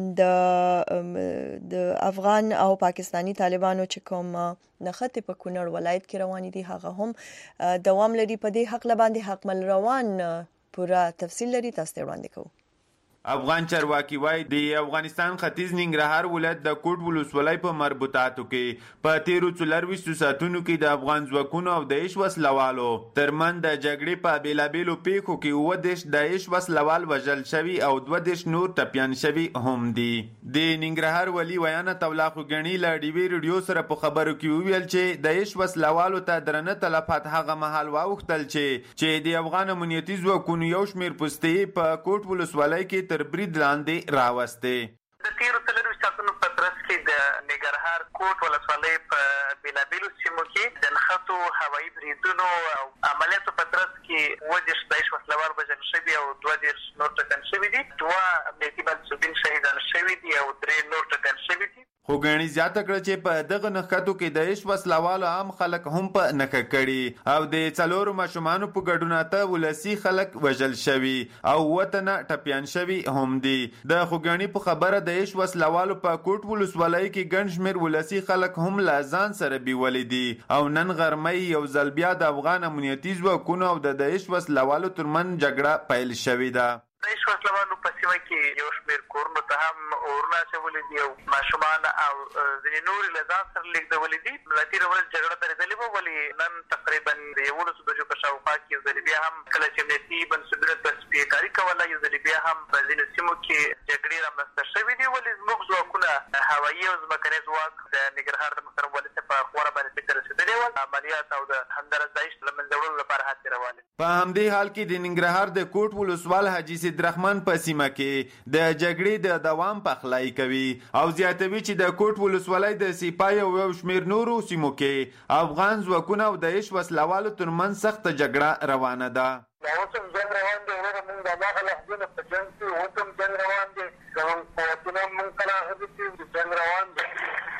S1: د د افغان او پاکستانی طالبانو چې کوم نښتې په کونړ ولایت کې روانې دي هغه هم دوام لري. په دې حق لباندې حق مل روان پورا تفصیل لري، تاسو ته وړاندې کوو.
S16: افغان چارواکي وایي د افغانستان ختیځ ننګرهار ولایت د کوټ ولسوالۍ په مربوطاتو کې په تیرو څلورویشتو ساعتونو کې د افغان ځواکونو او داعش وسلوالو ترمنځ د جګړې په بېلابېلو پیښو کې اووه دېرش داعش وسلوال وژل شوي او دوه دېرش نور ټپیان شوي هم دي. د ننګرهار ولي ویانه تولا خوګني له ډیوي ریډیو سره په خبرو کې وویل چې داعش وسلوالو ته درنه تلفات هغه مهال واوښتل چې چې د افغان امنیتي ځواکونو یو شمېر پوستې په کوټ ولسوالۍ کې تر برید لاندې راوستې.
S7: د تیرو څلورویشتو ساعتونو په ترڅ کې د ننګرهار کوټ ولسوالۍ په بېلابېلو سیمو کې د نښتو هوایي بریدونو او عملیاتو په ترڅ کې اووه دېرش داعش وسلوال وژل شوي او دوه دېرش نور ټپیان شوي دي. دوه امنیتي منصوبین شهیدان شوي دي او درې نور ټپیان شوي دي.
S16: خوګني زیاته کړه چې په دغه نښتو کې داعش وسلوالو عام خلک هم په نښه کړي او د څلورو ماشومانو په ګډون اته ولسي خلک وژل شوي او اووه تنه ټپیان شوي هم دي. د خوګني په خبره داعش وسلوالو په کوټ ولسوالۍ کې ګڼ شمېر ولسي خلک هم له ځان سره بیولي دي او نن غرمۍ یو ځل بیا د افغان امنیتي ځواکونو او د داعش وسلوالو ترمنځ جګړه پیل شوې ده.
S7: داعش وسلوالو په سیمه کې یو شمېر کورونو ته هم اورونه اچولي دي او ماشومان او ځینې نورې له ځان سره لېږدولي دي. له تېره ورځ جګړه درېدلې وه، ولې نن تقریبا د یولسو بجو په شاوخوا کې یو ځلې بیا هم کله چې امنیتي منصوبینو تصفیهکاري کوله یو ځلې بیا هم په ځینو سیمو کې جګړې رامنځته شوې دي. ولې زموږ ځواکونه هوایي او ځمکنی ځواک د ننګرهار د محترم والي صاحب په غوره باندې ته رسېدلي ول. عملیات او د همدارس داعش له منځه وړلو لپاره هڅې روانې.
S16: په همدې حال کې د ننګرهار د کوټ ولسوال حاجي سیدرحمن په سیمه کې د جګړې د دوام پخلی کوي او زیاتوي چې د کوټ ولسوالۍ د سیپای او یو شمېر نورو سیمو کې افغان ځواکونه او داعش وسلوالو ترمنځ سخته جګړه روانه ده.
S8: دا اوس هم جنګ روان دی، وروره موږ د هماغه لحظې نه په جنګ کې اوس هم جنګ روان دی. زموږ قوتونه موږ کله اخذي چې جنګ روان دی.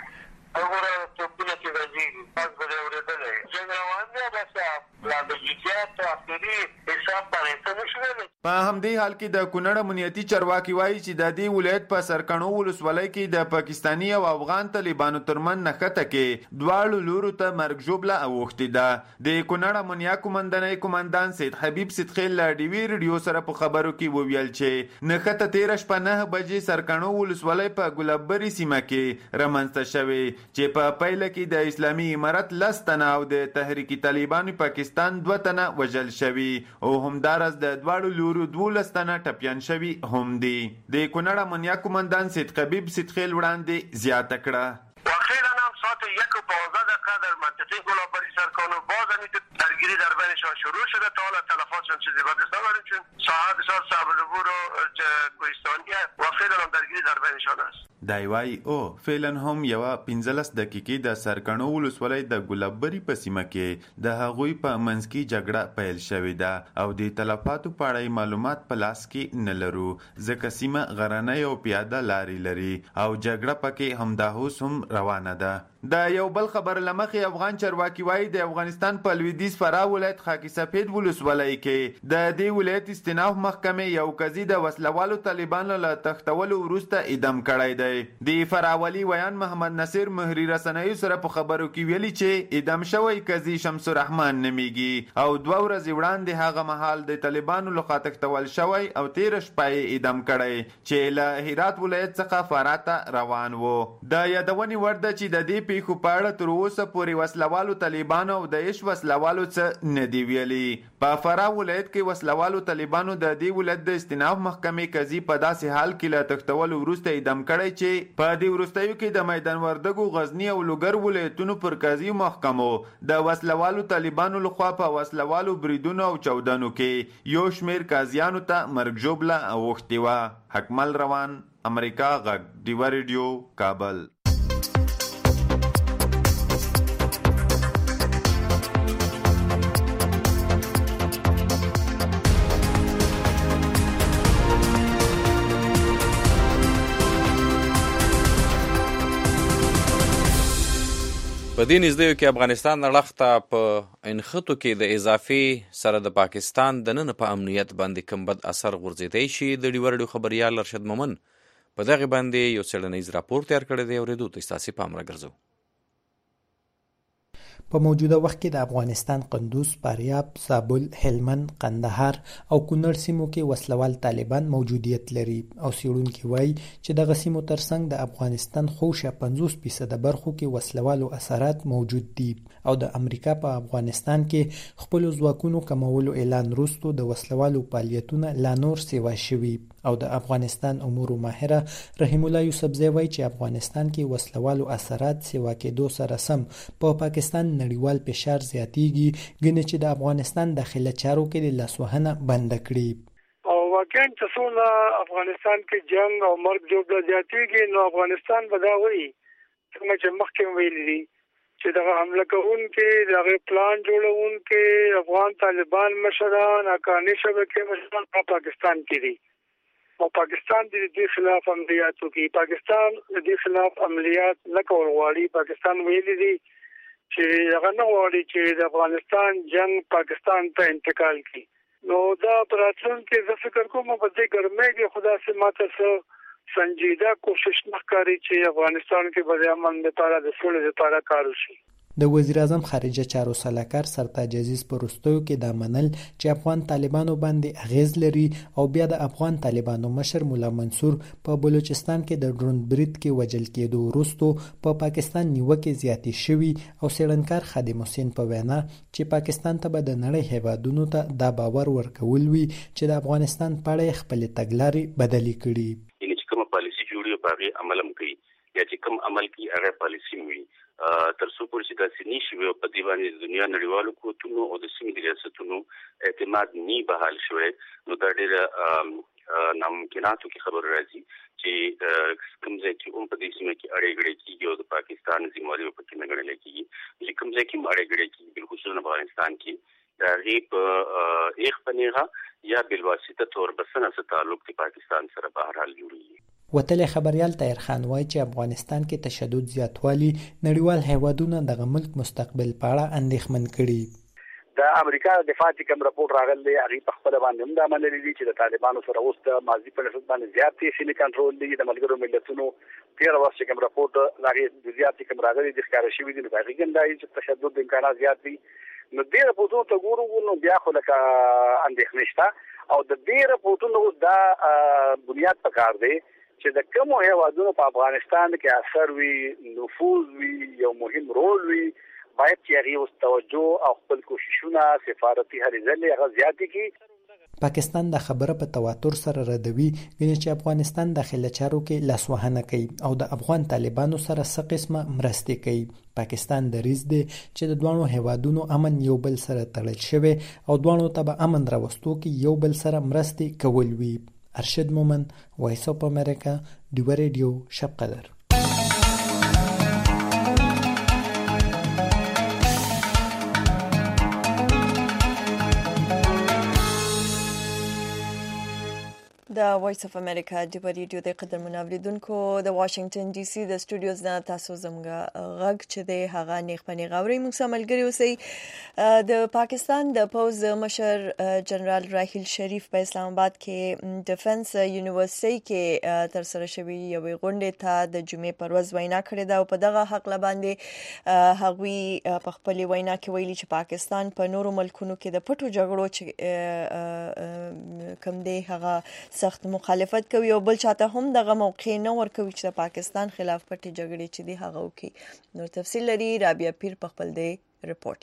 S8: وګوره توپونه چې غځېږي پاس به دې اورېدلی جنګ روان دی. بس لا د جزیات آخري حساب باندې څه نشي ویلی.
S16: په همدې حال کې د کونړ امنیتي چارواکي وایي چې د دې ولایت په سرکڼو ولسوالۍ کې د پاکستاني او افغان طالبانو ترمنځ نښته کې دواړو لورو ته مرګ ژوبله اوښتې ده. د کونړ امنیه قومندانۍ قومندان سید حبیب صدقې له ډیوي ریډیو سره په خبرو کې وویل چې نښته تېره شپه نهه بجې سرکڼو ولسوالۍ په ګلابري سیمه کې رامنځته شوې چې په پیله کې د اسلامي امارت لس تنه او د تحریک طالبان پاکستان دوه تنه وژل شوي او همدارس د دواړو لورو دولس تنه ټپیان شوي هم دي. د کونړ امنیه قومندان سید حبیب صدقې وړاندې زیاته کړه.
S8: واقعا هم ساعت یک و پانزده دقیقه در منطقه گلابری سرکانو باز همین درگیری در بینشان شروع شده تا حالا تلفاتشان چیزی بدست نداریم چون ساعت بسیار صعب‌العبور و کوهستانی و فعلا هم درگیری در بینشان است.
S16: دی وایي او فعلا هم یوه پنځلس دقیقې د سرکڼو ولسوالۍ د ګلابري په سیمه کې د هغوی په منځ کې جګړه پیل شوې ده او د تلفاتو په اړه معلومات په لاس کې نه لرو ځکه سیمه غرنۍ او پیاده لارې لري او جګړه پکې همداوس هم روانه ده. د یو بل خبر لمخې افغان چارواکي وایي د افغانستان په لویدیځ فراه ولایت خاکی سفید ولسوالۍ کې د دې ولایت استیناف محکمې یو قاضي د وسلوالو طالبانو له تښتولو وروسته اعدام کړی دی دی. د فراولي ویان محمد نصیر مهری رسنیو سره په خبرو کې ویلي چې اعدام شوی قاضي شمس الرحمن نمیږي او دوه ورځې وړاندې هغه مهال د طالبانو لخوا تښتول شوی او تیر شپه یې اعدام کړی چې له هرات ولایت څخه فراه ته روان و. د یادونې وړ ده چې د دې پیښو په اړه تر اوسه پورې وسلوالو طالبانو او د عیش وسلوالو څه نه دی ویلي. په فراه ولایت کې وسلوالو طالبانو د دې ولایت د استیناف محکمې قاضي په داسې حال کې له تښتولو وروسته اعدام کړی چې په دې وروستیو کې د میدان وردګو، غزني او لوګر ولایتونو پر قاضي محکمو د وسلوالو طالبانو لخوا په وسلوالو بریدونو او چاودنو کې یو شمېر قاضیانو ته مرګ ژوبله اوښتې وه. حکمل روان، امریکا غږ، ډیوه ریډیو، کابل.
S2: په دې نږدېو کې افغانستان نړښته په انخطو کې د اضافي سره د پاکستان د نن په امنیت باندې کم بد اثر غورځېدی شي. د ډیوه ریډیو خبریال ارشد مومن په دغه باندې یو څېړنیز راپور تیار کړی دی، اورېدو ته ستاسې پام راګرځو.
S17: په موجوده وخت کې د افغانستان قندوز، فاریاب، زابل، هلمند، قندهار او کونړ سیمو کې وسلوال طالبان موجودیت لري او څېړونکي وایي چې دغه سیمو ترڅنګ د افغانستان خوشه پنځوس فیصده برخو کې وسلوالو اثرات موجود دي او د امریکا په افغانستان کې خپلو ځواکونو کمولو اعلان وروسته د وسلوالو فعالیتونه لا نور سیوا شوي او د افغانستان امورو ماهره رحیم الله یوسفزی وایي چې افغانستان کې وسلوالو اثرات سیوا کېدو سره سم په پا پاکستان نړیوال فشار زیاتیږي، ګنې چې د افغانستان داخله چارو کې د لاسوهنه بند کړي.
S18: او واقعا چې څونه افغانستان کې جنگ او مرګ جوړ زیاتیږي نو افغانستان به دا وایي څنګه چې مخکې ویلي دي چې دغه حمله کوونکي دغه پلان جوړونکي افغان طالبان مشران، حقاني شبکې مشران په پاکستان کې دي او پاکستان د دې خلاف عملیات کوي. پاکستان د دې خلاف عملیات نه کول غواړي. پاکستان ویلي دي چې هغه نه غواړي چې د افغانستان جنگ پاکستان ته انتقال کړي. نو دا پراتلون کې زه فکر کوم په دې ګرمۍ کې خدا سي ماته څه سنجیده کوشش نه کوي چې افغانستان کې به د امن لپاره د سولې لپاره کار وشي.
S17: د وزیر اعظم خارجه چارو سلاکار سرتاج عزیز په وروستیو کې دا منل چې افغان طالبانو باندې اغیز لري او بیا د افغان طالبانو مشر مولا منصور په بلوچستان کې د ډرون برید کې وژل کېدو وروسته په پا پاکستان نیوکې زیاتې شوي او څېړنکار خادم حسین په وینا چې پاکستان ته به د نړۍ هیوادونو ته دا باور ورکول وي چې د افغانستان په اړه خپلې تګلارې بدلې کړي.
S19: یعنې چې کومه پالیسي جوړي په هغې عمل هم کوي یا چې کوم عمل کوي هغه پالیسي وي تر څو پورې چې داسې نه شي او په دې باندې د دنیا نړیوالو قوتونو او د سیمې د ریاستونو اعتماد نه بحال شوی نو دا ډېره ناممکناتو کې خبر راځي چې کوم ځای کې هم په دې سیمه کې اړې ګړې کېږي او د پاکستان ذمواري په کې نه ګڼل کېږي چې کوم ځای کې هم اړې ګړې کېږي بالخصوص افغانستان کې د هغې په ایخ په نیغه یا بالواسطه تور بسنه سره تعلق د پاکستان سره بهرحال جوړېږي.
S17: وتلی خبریال طاهر خان وایي چې افغانستان کې تشدد زیاتوالی نړیوال هیوادونه دغه ملک مستقبل په اړه اندېښمن کړي.
S20: د امریکا د دفاع کوم راپور راغلی هغه په خپل باندې هم د منلي دي چې د طالبانو سره اوس د ماضي په نسبت باندې زیاتې سیمې کنټرول دي. د ملګرو ملتونو تیر وخت کوم راپور راغی د زیاتې کوم راغلي د ښکار شوی دي نو هغه هم دا چې تشدد امکانات زیات دي. نو دې راپورونو ته ګورو نو بیا خو لکه اندېښنه شته او د دې راپورونو دا بنیاد پکار دی چې د کوم هیوادونو په افغانستان کې اثر وي، نفوذ وي، یو مهم رول وي، باید چې هغه اوس توجه او خپل کوششونه سفارتي هلې ځلې هغه زیاتې کړي.
S17: پاکستان د خبره په تواتر سره ردوي ګنې چې افغانستان داخله چارو کې لاسوهنه کوي او د افغان طالبانو سره څه قسمه مرستې کوي. پاکستان دریځ دی چې د دوانو هیوادونو امن یو بل سره تړل شوی او دوانو ته به امن راوستو کې یو بل سره مرستې کول وي. ارشد مومن، وایس اف امریکا، ډیوه ریډیو، شب قدر.
S1: د وایس اف امریکا د ریډیو د قدر منوریدونکو د واشنگټن ډي سي د سټوډیوز نه تاسو زموږ غږ چې د هغه نیخ پنی غوري موږ سره ملګری اوسئ. د پاکستان د پوز مشر جنرال راحیل شریف په اسلام آباد کې ډیفنس یونیورسيټي کې تر سره شوی یو غونډه ته د جمعې پر ورځ وینا کړې ده او په دغه حق لباندې هغوی په خپل وینا کې ویلي چې پاکستان په نورو ملکونو کې د پټو جګړو چې کوم دی هغه سخت مخالفت کوي او بل چاته هم دغه موقع نه ورکوي چې پاکستان خلاف پټي جګړې چې دی هغه وکړي. نور تفصیل لري رابعه پیر په خپل دی رپورت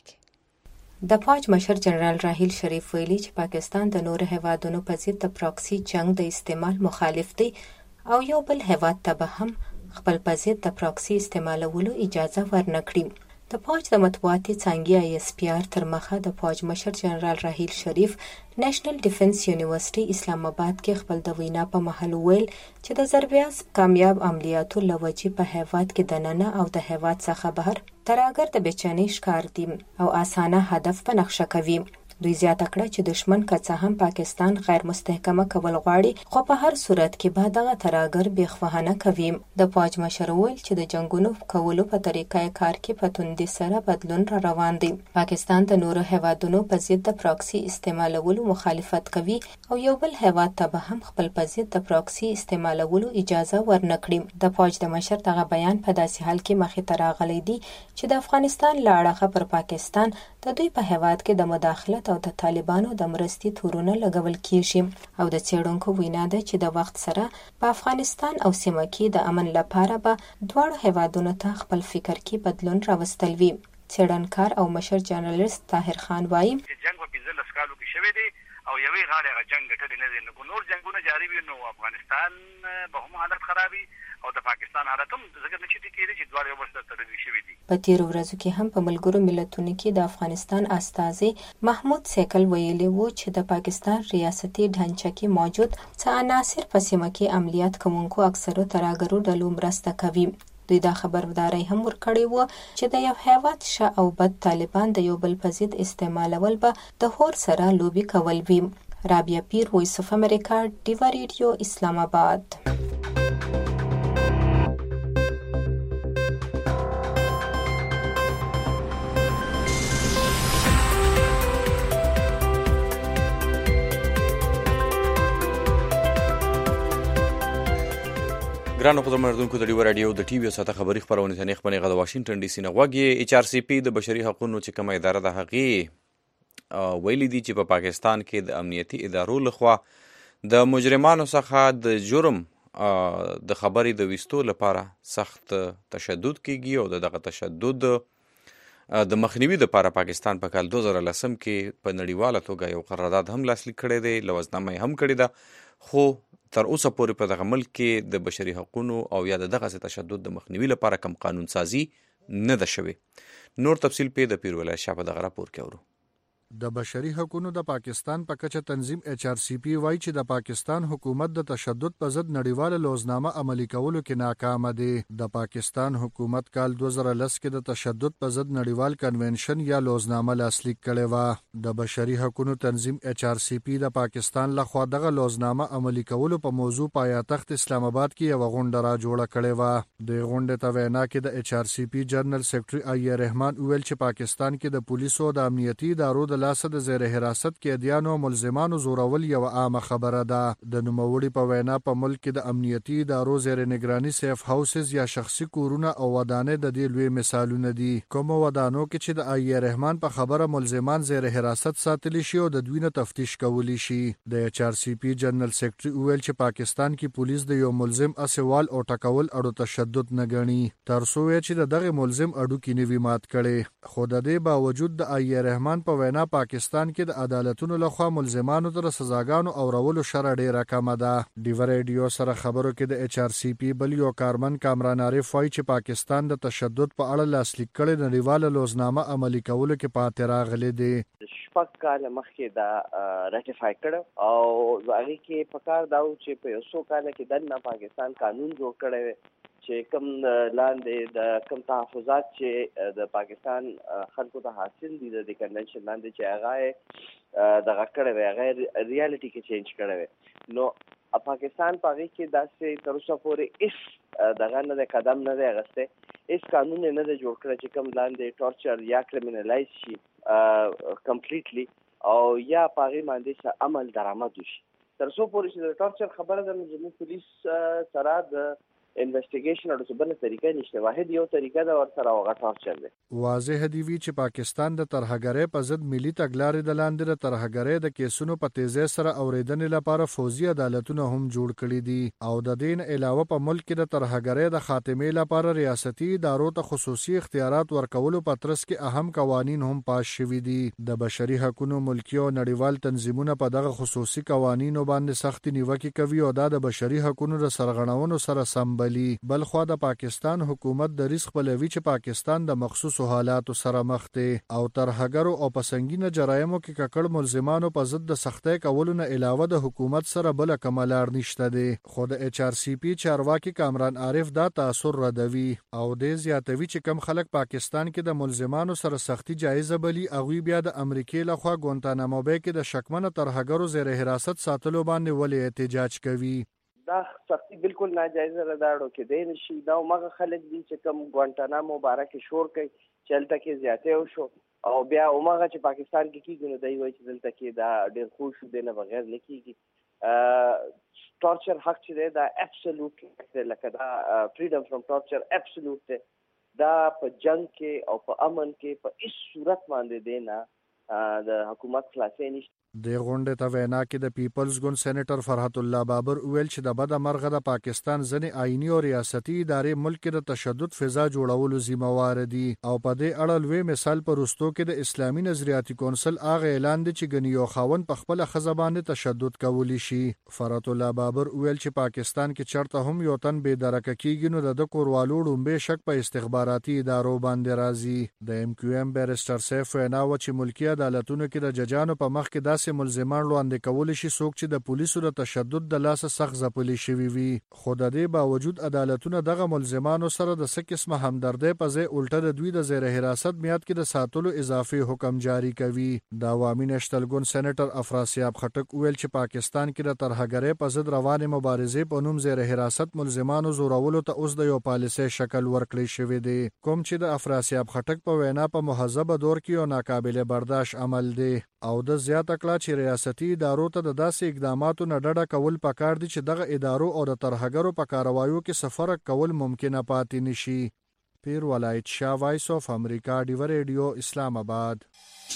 S1: کې.
S21: د فوج مشر جنرال راحیل شریف ویلي چې پاکستان د نورو هیوادونو په ضد د پراکسي جنگ د استعمال مخالف دی او یو بل هیواد ته به هم خپل په ضد د پراکسي استعمالولو اجازه ورنکړي. د فوج د مطبوعاتي څانګې آی اس پی آر تر مخه د فوج مشر جنرال راحیل شریف نېشنل ډیفنس یونیورسيټي اسلام آباد کې خپل د وینا په محل ویل چې د ضربیاز کامیاب عملیاتو لوجې په هیواد کې دننه او د هیواد څخه بهر ترهګر د بېچینۍ ښکار دي او اسانه هدف په نقشه کوي. دوی زیاته کړه چې دشمن که څه هم پاکستان غیر مستحکمه کول غواړي خو په هر صورت کې به دغه ترهګر بېخوهانه کوي. د فوج مشر ویل چې د جنگونو کولو په طریقه کار کې په توندۍ سره بدلون را روان دی. پاکستان د نورو هیوادونو په ضد د پراکسي استعمالولو مخالفت کوي او یو بل هیواد ته به هم خپل په ضد د پراکسي استعمالولو اجازه ورنکړي. د فوج د مشر دغه بیان په داسې حال کې مخې ته راغلی دی چې د افغانستان له اړخه پر پاکستان د دوی په هیواد کې د مداخلت او د طالبانو د مرستې تورونه لګول کیږي او د څېړونکو وینا ده چې د وخت سره په افغانستان او سیمه کې د امن لپاره به دواړو هیوادونو ته خپل فکر کې بدلون راوستل وي. څېړنکار او مشر جرنالست طاهر خان وایي
S22: جنگ په پنځلس کالو کې شوی دی او یوې غاړې هغه جنگ ګټلی نه دی. نو نور جنګونه جاري وي نو افغانستان به هم حالت خرابي او د پاکستان حالت هم ځکه نه چې کېږي چې دواړه یو بل سره تړلي شوي دي.
S21: په تیرو ورځو کې هم په ملګرو ملتونو کې د افغانستان استازي محمود سیکل ویلي وو چې د پاکستان ریاستي ډانچه کې موجود څه عناصر په سیمه کې عملیات کوونکو اکثرو ترهګرو ډلو مرسته کوي. دوی دا خبرداري هم ورکړې وه چې د یو هیواد ښه او بد طالبان د یو بل په ضد استعمالول به د هور سره لوبې کول وي. رابعه پیر، وایس اف امریکا، ډیوا ریډیو، اسلام آباد.
S2: ګرانو قدرمنونکو د ډیو رادیو د ټي وي ساته خبري خبرونه ته نه خبرونه غو واشنگټن ډي سي نه غوږی. ایچ ار سی پی د بشري حقوقو چې کومه اداره ده هغه ویلي دي چې په پاکستان کې د امنیتي ادارو لخوا د مجرمانو څخه د جرم د خبرې د وستو لپاره سخت تشدد کیږي او دغه تشدد د مخنیوي لپاره پاکستان په کال دوه زره لسم کې په نړیواله توګه یو قرارداد هم لاسلیک کړی دی، لوزنامه هم کړې ده، خو تر اوسه پورې په دغه ملک کې د بشري حقوقو او یا دغه تشدد د مخنیوي لپاره کم قانون سازي نه ده شوې. نور تفصیل په د پیرولای شاه په دغه راپور کې اورو.
S23: د بشري حقوقو د پاکستان په کچه تنظیم ایچ ار سی پی وایي چې د پاکستان حکومت د تشدد په ضد نړیواله لوزنامه عملي کولو کې ناکام دي. د پاکستان حکومت کال دوه زره لس کې د تشدد په ضد نړیوال کنونشن یا لوزنامه لاسلیک کړې و. د بشري حقوقو تنظیم ایچ ار سی پی د پاکستان لخوا دغه لوزنامه عملي کولو په موضوع پایتخت اسلام آباد کې یو غونډه را جوړه کړې و. د غونډې ته وینا کې د ایچ ار سی پی جنرال سیکریټري آی رحمان ویل چې پاکستان کې د پولیسو د امنیتي ادارو د لاسه د زیر حراست قیدیانو او ملزمانو زورول یو عامه خبره ده. د نوموړي په وینا په ملک کې د امنیتي ادارو زیر نگراني سیف هاوسز یا شخصي کورونه او ودانې د دې لوی مثالونه دي. کوم ودانو کې چې د آی رحمان په خبره ملزمان زیر حراست ساتلی شي او د دوی نه تفتیش کولی شي. د ایچ ار سی پی جنرال سیکریټري ویل چې پاکستان کې پولیس د یو ملزم اسوال او ټکول اړو تشدد نه غني تر څو چې دغه ملزم اړو کې نیوي مات کړي. خو د دې باوجود د آی رحمان په وینا پاکستان کې د عدالتونو لخوا ملزمانو ته سزاګانو او رولو شرع ډیره کمه ده. ډیو ریډیو سره خبرو کې د ایچ ار سی پی بل یو کارمن کامران عارف وایي چې پاکستان د تشدد په اړه لاسلیک کړي نړیواله لوزنامه عملي کولو کې پاتې راغلي دي.
S24: شپږ کال مخکې دا راټیفای کړ او هغه کې پکار داو چې په یو څو کال کې دنه پاکستان قانون جوړ کړی چې کوم لاندې د کوم تحفظات چې د پاکستان خلکو ته حاصل دي د کنونشن لاندې چې هغه دغه کړی وي هغه ریالټي کې چینج کړی وي. نو پاکستان په هغې کې داسې تر اوسه پورې هېڅ دغه نه دی قدم نه دی اخیستی، هېڅ قانون یې نه دی جوړ کړی چې کوم لاندې ټارچر یا کرمینالایز شي کمپلیټلی او یا په هغې باندې څه عمل درآمد وشي. تر څو پورې چې د ټارچر خبره ده نو زموږ پولیس سره د انویسټیګیشن او څه بله طریقه نشته، واحد یو طریقه ده ورسره هغه ټارچر دی.
S23: واضح دی وی چې پاکستان د ترهګرۍ په ضد ملي تګلارې د لاندې د ترهګرۍ د کیسونو په تیزۍ سره اورېدنې لپاره فوزي عدالتونه هم جوړ کړي دي او د دې نه علاوه په ملک کې د ترهګرۍ د خاتمې لپاره ریاستي ادارو ته خصوصي اختیارات ورکولو په ترڅ کې اهم قوانین هم پاس شوي دي. د بشري حقوقو ملکي او نړیوال تنظیمونه په دغه خصوصي قوانینو باندې سخت نیوکه کوي او دا د بشري حقوقو د سرغړونو سره سم بل خو د پاکستان حکومت د ریسک بلوي چې پاکستان د مخصوصو حالاتو سره مخ دی او ترهګرو او په سنگینه جرایمو کې ککړ ملزمانو په ضد د سختۍ کولو نه علاوه د حکومت سره بل کومه لار نشته دی. خو د ایچ آر سی پی چارواکي کامران عارف دا تاثر ردوي او د زیاتوي چې کم خلک پاکستان کې د ملزمانو سره سختی جایزه بلی او بیا د امریکای لخوا ګوانتانامو بې کې د شکمن ترهګرو زیر حراست ساتلو باندې ولې احتجاج کوي.
S24: دا سختی بالکل ناجایزه ده، دا اړو کېدی نه شي. دا هماغه خلک دي چې کوم ګوانټانامو باره کې شور کوي چې هلته کې زیاتی وشو او بیا هماغه چې پاکستان کې کېږي نو دی وایي چې دلته کې دا ډېر خوږ شو، دی نه بغیر نه کېږي. ټارچر حق چې دی دا اپسلوټ دی، لکه دا فریډم فرام ټارچر اپسلوټ دی. دا په جنگ کې او په امن کې په هېڅ صورت باندې دی نه د حکومت خلاصۍ نشته.
S23: د غونډې ته وینا کې د پیپلز ګوند سېنیټر فرحت الله بابر ویل چې د بده مرغه د پاکستان ځینې آئینی او ریاستي ادارې ملک کې د تشدد فضا جوړولو ذمہوار دي او په دې اړه لوی مثال په روستو کې د اسلامي نظریاتي کونسل هغه اعلان دی چې ګنې یو خاوند په خپله ښځه باندې تشدد کولی شي. فرحت الله بابر ویل چې پاکستان کې چرته هم یو تن بې درکه کېږي نو د ده کوروالو ړومبی شک په استخباراتي ادارو باندې راځي. د ایم کیو ایم بیرسټر سیف وینا وه چې ملکي عدالتونو کې د ججانو په مخ کې داسې ملزمان لاندې کولی شي څوک چې د پولیسو د تشدد د لاسه سخت ځپلي شوي وي. خو د دې باوجود عدالتونه دغه ملزمانو سره د څه قسمه همدردۍ په ځای الټه د دوی د زیر حراست میاد کې د ساتلو اضافي حکم جاری کوي. د عوامي نشتل ګوند سېنیټر افراسیاب خټک ویل چې پاکستان کې د ترهګرۍ په ضد روانې مبارزې په نوم زیر حراست ملزمانو زورولو ته اوس د یو پالیسۍ شکل ورکړی شوی دی، کوم چې د افراسیاب خټک په وینا په مهذبه دور کې یو ناقابل برداشت عمل دی او د زیاته کړه چې ریاستي ادارو ته د داسې اقداماتو نه ډډه کول پکار دي چې دغه ادارو او د ترهګرو په کاروایو کې سفر کول ممکنه پاتې نشي. پیر ولایت شاه، وایس اف امریکا، ډیو ریډیو، اسلام آباد.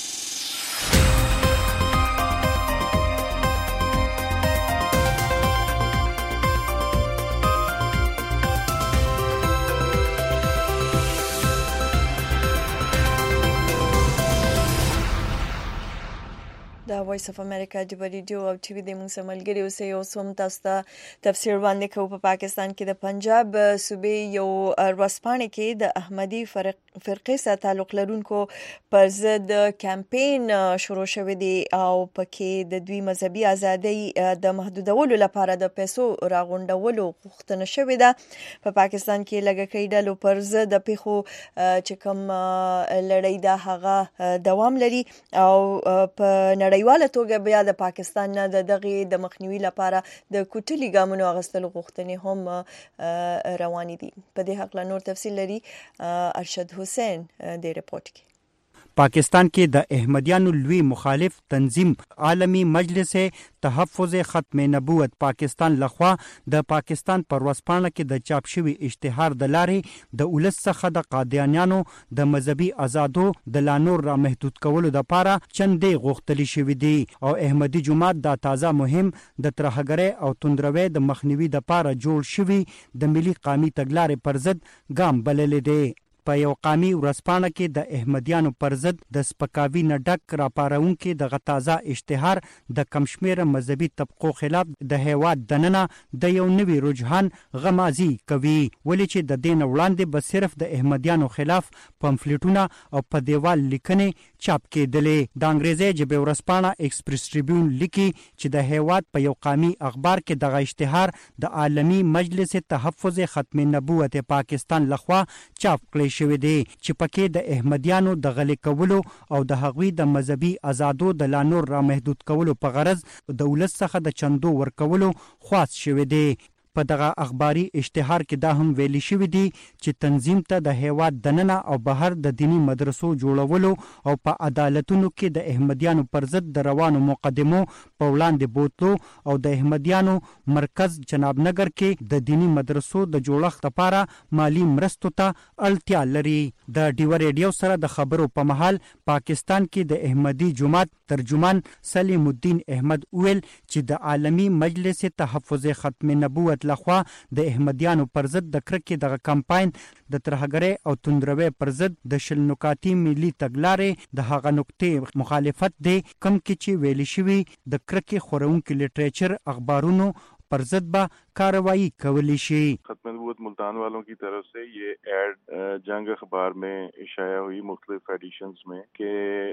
S1: د وایس اف امریکا د ریډیو او ټي وي د موږ سملګری اوسه یو سوم تاسو ته تفسیر باندې کوو. په پاکستان کې د پنجاب صوبې یو ورځپاڼه کې د احمدي فرقې سره تعلق لرونکو پر ضد کمپاین شروع شوی دی او پکې د دوی مذهبي ازادۍ د محدودولو لپاره د پیسو راغونډولو غوښتنه شوې ده. په پاکستان کې لږکۍ ډلو پر ضد د پیښو چې کوم لړۍ ده هغه دوام لري او په نړۍ یواله توګه بیا د پاکستان نه د دغه د مخنیوي لپاره د کوټلي ګامونو اغوستلو غوښتنې هم روانې دي. په دې حق لا نور تفصیل لري ارشد حسین د ریپورت کې.
S3: پاکستان کې د احمدیانو لوی مخالف تنظیم عالمی مجلس تحفظ ختم نبوت پاکستان لخوا د پاکستان پر ورځپاڼه کې د چاپ شوی اشتهار د لارې د ولس څخه د قادیانیانو د مذهبي آزادو د لانور را محدود کولو لپاره چندې غوښتلې شوې دي او احمدي جماعت د تازه مهم د ترهګرۍ او توندروي د مخنیوي لپاره جوړ شوی د ملي قومي تګلارې پر ضد ګام بللې دی. په یو قومي ورځپاڼه کې د احمدیانو پر ضد د سپکاوي نه ډک راپارونکي د غتازه اشتهار د کمشمیره مذهبي طبقو خلاف د هیواد دننه د یو نوي رجحان غمازي کوي، ولې چې د دین وړاندې به صرف د احمدیانو خلاف پمفلیټونه او په دیوال لیکنې چاپ کېدلې. د انګریزي ژبې ورځپاڼه ایکسپریس ټریبیون لیکي چې د هیواد په یو قومي اخبار کې دغه اشتهار د عالمي مجلس تحفظ ختم نبوت پاکستان لخوا چاپ کړی شوې دی چې پکې د احمدیانو د غلې کولو او د هغوی د مذهبي آزادو د لا نور را محدود کولو په غرض د ولس څخه د چندو ورکولو خواست شوې دی. په دغه اخباري اشتهار کې دا هم ویلي شوی دی چې تنظیم ته د هیواد دننه او بهر د دینی مدرسو جوړولو او په عدالتونو کې د احمدیانو پر ضد د روانو مقدمو په وړاندې بوتلو او د احمدیانو مرکز جناب نگر کې د دینی مدرسو د جوړښت لپاره مالی مرستو ته اړتیا لري. د ډیو ریډیو سره د خبرو په مهال پاکستان کې د احمدي جماعت ترجمان سلیم الدین احمد ویل چې د عالمی مجلس تحفظ ختم نبوت لخوا د احمدیانو پر ضد د کرکې دغه کمپاین د ترهګرۍ او توندروي پر ضد د شل نکاتي ملي تګلارې د هغه نقطې مخالفت دی کم کې چې ویلي شوی د کرکې خورونکي لټریچر اخبارونو پر ضد با कार्रवाई कवली शे.
S4: खत्म नबूवत मुल्तान वालों की तरफ से ये एड जंग अखबार में इशाया हुई मुख्तलिफ एडिशंस में कि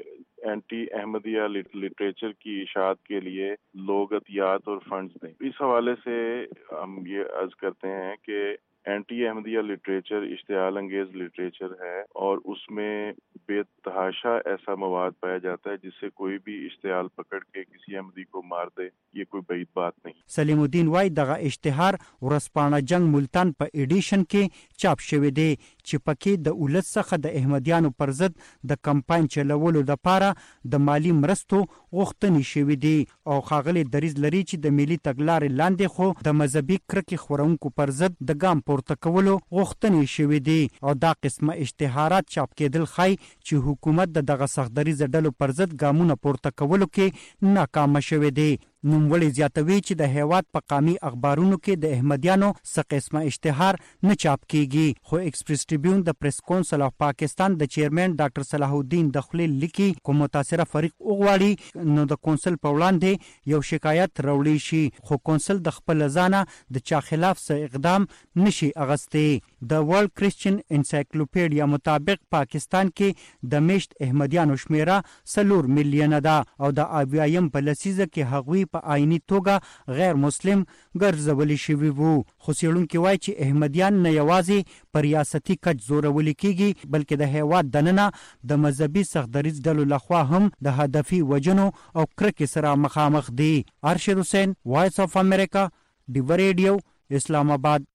S4: एंटी अहमदिया लिटरेचर की इशाअत के लिए लोग अतियात और फंड्स दें. इस हवाले से हम ये अर्ज करते हैं कि एंटी अहमदिया लिटरेचर इश्तियाल अंगेज लिटरेचर है और उसमें बेतहाशा ऐसा मवाद पाया जाता है जिससे कोई भी इश्तियाल पकड़ के किसी अहमदी को मार दे, ये कोई बईद बात नहीं.
S3: सलीमुद्दीन वाई दगा इश्तिहार ورسپانه جنگ ملتان په ایډیشن کې چاپ شوی دی چې پکې د ولس څخه د احمدیانو پر ضد د کمپاین چلولو لپاره د مالی مرستو غوښتنې شوې دي او ښاغلي دریځ لري چې د ملي تګلارې لاندې خو د مذهبي کرکې خورونکو پر ضد د ګام پورته کولو غوښتنې شوې دي او دا قسمه اشتهارات چاپ کېدل ښایي چې حکومت د دغه سختدریځه ډلو پر ضد ګامونه پورته کولو کې ناکامه شوې دي. نوموړي زیاتوي چې د هیواد په قامي اخبارونو کې د احمدیانو څه قسمه اشتهار نه چاپ کیږي خو ایکسپریس ټریبیون د پریس کونسل اف پاکستان د چیرمن ډاکټر صلاح الدین دخلی لیکي کوم متاثره فریق وغواړي نو د کونسل په وړاندې یو شکایت راوړي شي خو کونسل د خپل ځانه د چا خلاف څه اقدام نشي اغستی. د ورلد کرسچن انسایکلوپیډیا مطابق پاکستان کې د میشت احمدیانو شمیره سلور میلیونه ده او د اویایم په لسیزه کې هغوی په آئینی توګه غیر مسلم ګرځولي شوي وو. خو څېړونکي وایي چې احمدیان نه یوازې په ریاستي کچ زورولي کیږي بلکې د هیواد دننه د مذهبي سختدریځ ډلو لخوا هم د هدفي وجنو او کرکې سره مخامخ دي. ارشد حسین، وایس اف امریکا، ډیو ریډیو، اسلام آباد.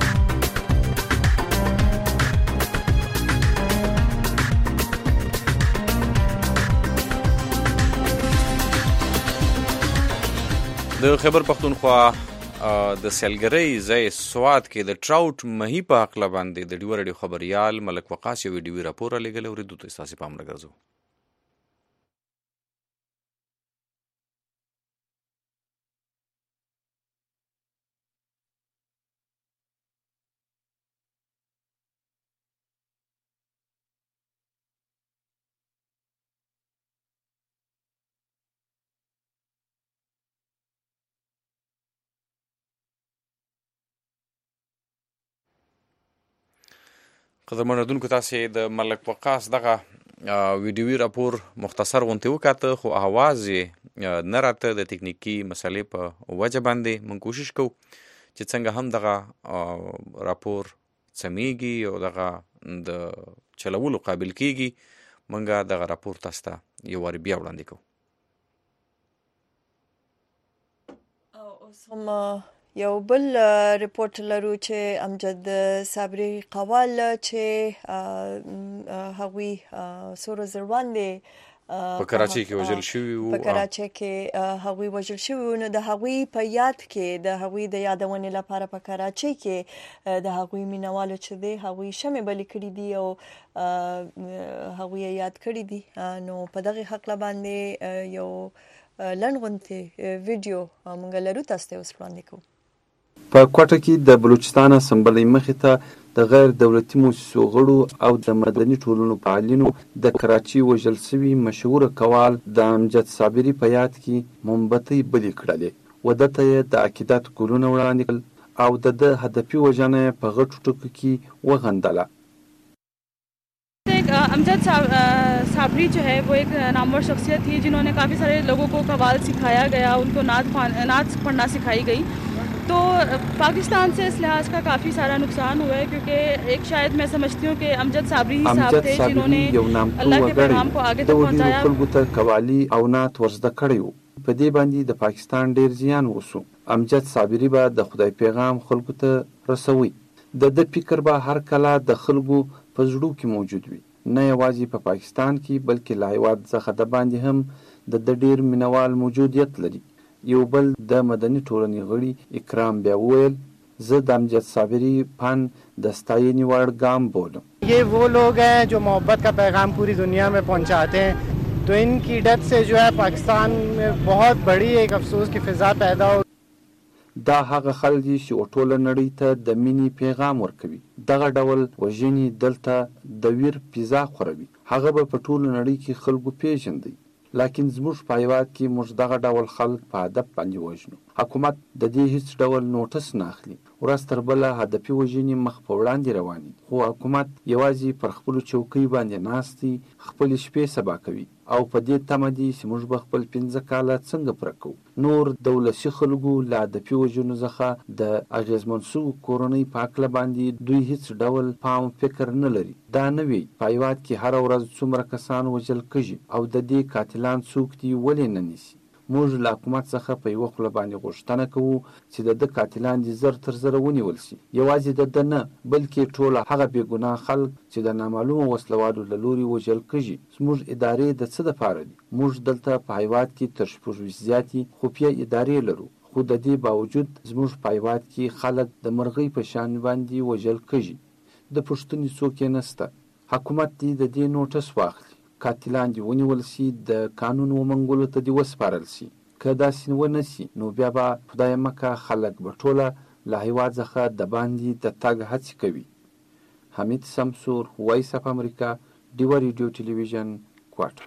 S2: د خیبر پختونخوا د سیلګرۍ ځای سوات کې د ټراوټ مهي په حقله باندې د ډیو ریډیو خبریال ملک وقاص یو ویډیو راپور رالیږلی اورېدو ته ستاسې پام راګرځو. قدرمن اردونکو تاسې د ملک وقاص دغه ویډیوي راپور مختصر غونتې وکاته خو اواز یې نه راته د تکنیکي مسلې په وجه باندې موږ کوشش کوو چې څنګه هم دغه راپور سمیږي او دغه د چلولو قابل کیږي موږ دغه راپور تاسو ته یو وارې بیا وړاندې کوو.
S1: اوس هم یو بل ریپورت لرو چې امجد صبري قوال چې هغوی سور زروان دی
S2: په کراچۍ کې وژل شوي وو
S1: په کراچۍ کې هغوی وژل شوي وو نو د هغوی په یاد کې د هغوی د یادونې لپاره په کراچۍ کې د هغوی مینوالو چې دی هغوی شمې بلې کړي دي او هغوی یې یاد کړي دي. نو په دغه حقله باندې یو لنډ غونتې ویډیو موږ لرو تاسو ته اوس وړاندې کوو.
S5: په کوټه کې د بلوچستان اسمبلی مخې ته د غیر دولتي موسسو غړو او د مدني ټولنو فعالینو د کراچۍ وژل شوي مشهوره قوال د امجد صابري په یاد کې مومبتۍ بلې کړلې و دته یې د عقیدت ګلونه وړاندې کړل او د ده هدفي وژنه یې په غټو ټکو کې وغندله.
S6: अमजद साबरी जो है वो एक नामवर शख्सियत थी जिन्होंने काफ़ी सारे लोगों को कवाल सिखाया गया, उनको नात नात पढ़ना सिखाई गई तो पाकिस्तान से इस लिहाज का काफ़ी सारा नुकसान हुआ है, क्योंकि एक शायद मैं समझती हूँ कि अमजद साबरी ही साहब थे जिन्होंने अल्लाह के पैगाम को आगे तक पहुँचाया।
S5: خلکو ته قوالی او نعت ورزده کړی و. په دې باندې د پاکستان ډیر زیان وسو. امجد صابري به د خدای پیغام خلکو ته رسوي. د د فکر به هر کله د خلکو په زړه کې موجود وي، نه یوازې په پاکستان کې بلکې له هیواد څخه د باندې هم د د ډیر مینوال موجودیت لري. یو بل د مدني ټولنې غړي اکرام بیا وویل زه د امجد صابري پن د ستاینې وړ ګام بولم.
S9: ये वो लोग हैं जो मोहब्बत का पैगाम पूरी दुनिया में पहुंचाते हैं, तो इनकी डेथ से जो है पाकिस्तान में बहुत बड़ी एक अफसोस की फिजा पैदा हो.
S5: دا هغه خلک دي چې ټوله نړۍ ته د مینې پیغام ورکوي. دغه ډول وژنې دلته د ویر پیزا خوروي. هغه به په ټوله نړۍ کې خلکو پیژندي، لکن زموږ په هیواد کې موږ دغه ډول خلک په هدف باندې وژنو. حکومت د دې هیڅ ډول نوټس نه اخلي. ورځ تر بله هدفي وژنې مخ په وړاندې روانې، خو حکومت یوازې پر خپلو چوکۍ باندې ناست دی، خپلې شپې سبا کوي او په دې تمه دي چې موږ به خپل پنځه کاله څنګه پوره کوو. نور د ولسي خلکو له هدفي وژنو څخه د اغېزمن سوو کورنۍ په هکله باندې دوی هیڅ ډول پام فکر نه لري. دا نه وي په هیواد کې هره ورځ څومره کسان وژل کېږي او د دې قاتلان څوک دي ولې نه نیسي. موږ له حکومت څخه په یوه خوله باندې غوښتنه کوو چې د ده قاتلان دي زر تر زره ونیول سي. یوازې د ده نه بلکې ټوله هغه بېګناه خلک چې د نامعلومو وسلوالو له لوري وژل کېږي. زموږ ادارې د څه دپاره دي؟ موږ دلته په هیواد کې تر شپږ ویشت زیاتې خفیه ادارې لرو، خو د دې باوجود زموږ په هیواد کې خلک د مرغۍ په شان باندې وژل کېږي. د پوښتنې څوک یې نسته. حکومت دې د دې نوټس واخلي، قاتلان دې ونیول سي، د قانون ومنګولو ته دې وسپارل سي. که داسې ونه سي نو بیا به خدای مکه خلک به ټوله له هیواد څخه د باندې د تګ هڅې کوي. حمید سمسور، وایس اف امریکا، ډیوه ریډیو ټلویزیون، کوټه.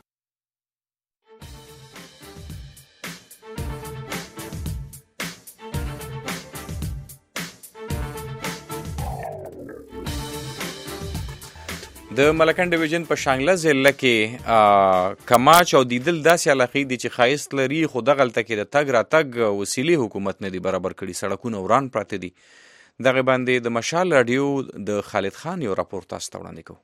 S2: د ملکن ډیویژن په شانګله ضلع کې کماچ او دیدل داسې علاقې دي چې ښایست لري، خو دغلته کې د تګ راتګ وسیلې حکومت نه دي برابر کړي، سړکونه وران پراته دي. دغه باندې د مشال راډیو د خالد خان یو راپور تاسو ته وړاندې کوو.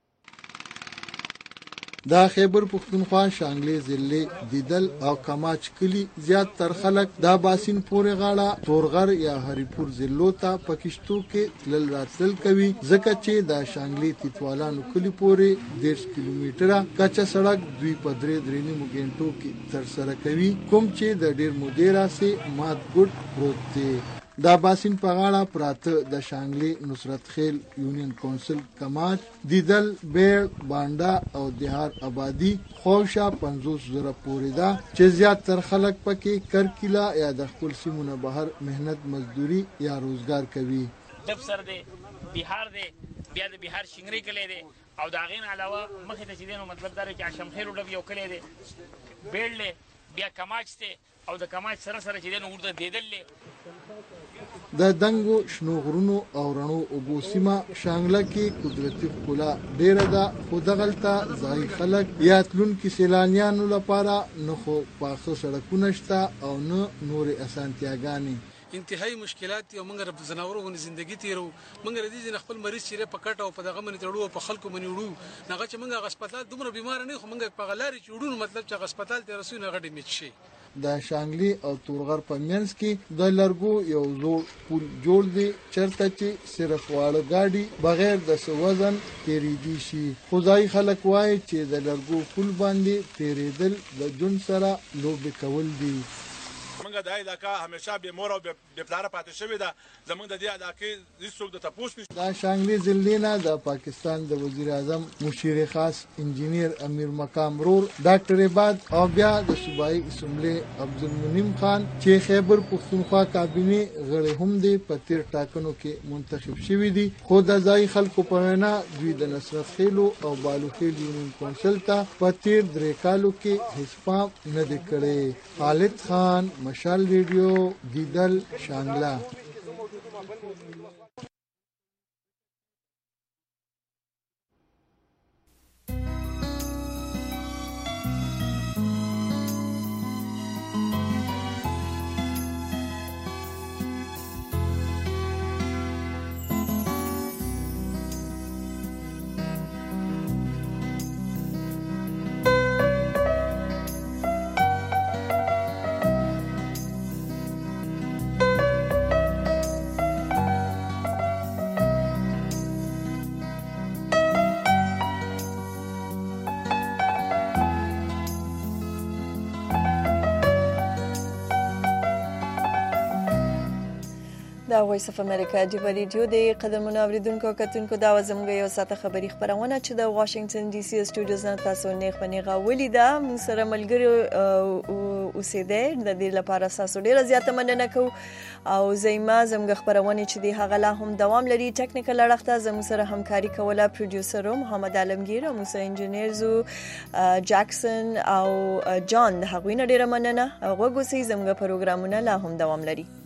S10: دا خیبر پختونخوا شانګلې ضلع دیدل او کماچ کلی زیات تر خلک دا باسین پورې غاړه تورغر یا هریپور ضلعو ته په کشتو کې تلل راتلل کوي، ځکه چې دا شانګلې تیتوالانو کلی پورې دیرش کیلومتره کچه سړک دوی په درې درې نیمو ګنټو کې تر سره کوي، کوم چې د ډیر مودې راسې مات ګډ پروت دی. دا باسین په غاړه پراته د شانګلې نصرت خیل یونین کونسل کماچ دیدل بیړ بانډا او دهار آبادی خوشا پنځوس زره پورې ده چې زیات تر خلک پکې کرکیلا یا د خپل سیمونه بهر مهنت مزدوري یا روزګار کوي.
S11: دب سر دی بهار دی بیا د بهار شنګری کلی دی او د هغې نه علاوه مخې ته چې دی نو مطلب دا دی چې اشمخیل ډب یو کلی دی، بیړ دی، بیا کماچ دی او د کماچ سره سره چې دی نو ورته دیدل دی.
S10: د دنګو شنو غرونو او رڼو اوبو سیمه شانګله کې قدرتي ښکلا ډیره ده، خو دغلته ځایي خلک یا تلونکي سیلانیانو لپاره نه خو پاخه سړکونه شته او نه نورې اسانتیاګانې.
S12: انتهایی مشکلات دي او موږ رب زناورو غو زندگی تیرو، موږ ردی ځنه خپل مریض چیرې په کټ او په دغه منې تړو او په خلکو منې وړو، نغه چې موږ هسپتال دومره بیمار نه خو موږ په غلاري چوډو، مطلب چې هسپتال ته رسو نه غټي میچ شي.
S10: د شانګلې او تورغر په منځ کې د لرګو یو زوړ پل جوړ دی چرته چې صرف واړه ګاډي بغیر د وزن تیریدي شي، خو ځای خلک وایي چې د لرګو پل باندې تیریدل د جون سره لوبې کول دي.
S25: زمونږ د علاقه همیشه بې مور او بې پلاره پاتې شوې ده، زمونږ د دې علاقې هېڅ څوک د تپوس نشته.
S10: دا شانګلې ضلع نه د پاکستان د وزیر اعظم مشیر خاص انجینیر امیر مقام رور ډاکټر عباد او بیا د صوبایي اسمبلې عبدالمنیم خان چې خیبر پښتونخوا کابینې غړي هم دي په تیر ټاکنو کې منتخب شوي دي، خو د ځایي خلکو په وینا دوی د نصرت خیلو او بالوخیل یونین کونسل ته په تیر درې کالو کې هیڅ پام نه دی کړی. خالد خان، مشال ریډیو، دیدل، شانګله.
S1: دا وایس اف امریکا دی ریډیو د قدرمنو اوریدونکو کتونکو دا زموږ یو ساته خبری خبرونه چې د واشنگټن ډي سي سټوډیوز نه تاسو نه خپنیغه ولیدا موږ سره ملګری اوسېده د دې لپاره تاسو ډیره زیاته مننه کوو او زېما زموږ خبرونه چې دی هغه لا هم دوام لري ټیکنیکل اړخته زموږ سره همکاري کوله پروډوسر محمد عالمگیر او موږ انجینیر زو جاکسن او جان د هغوی نه ډیره مننه هغه ګوسې زموږ پروګرامونه لا هم دوام لري.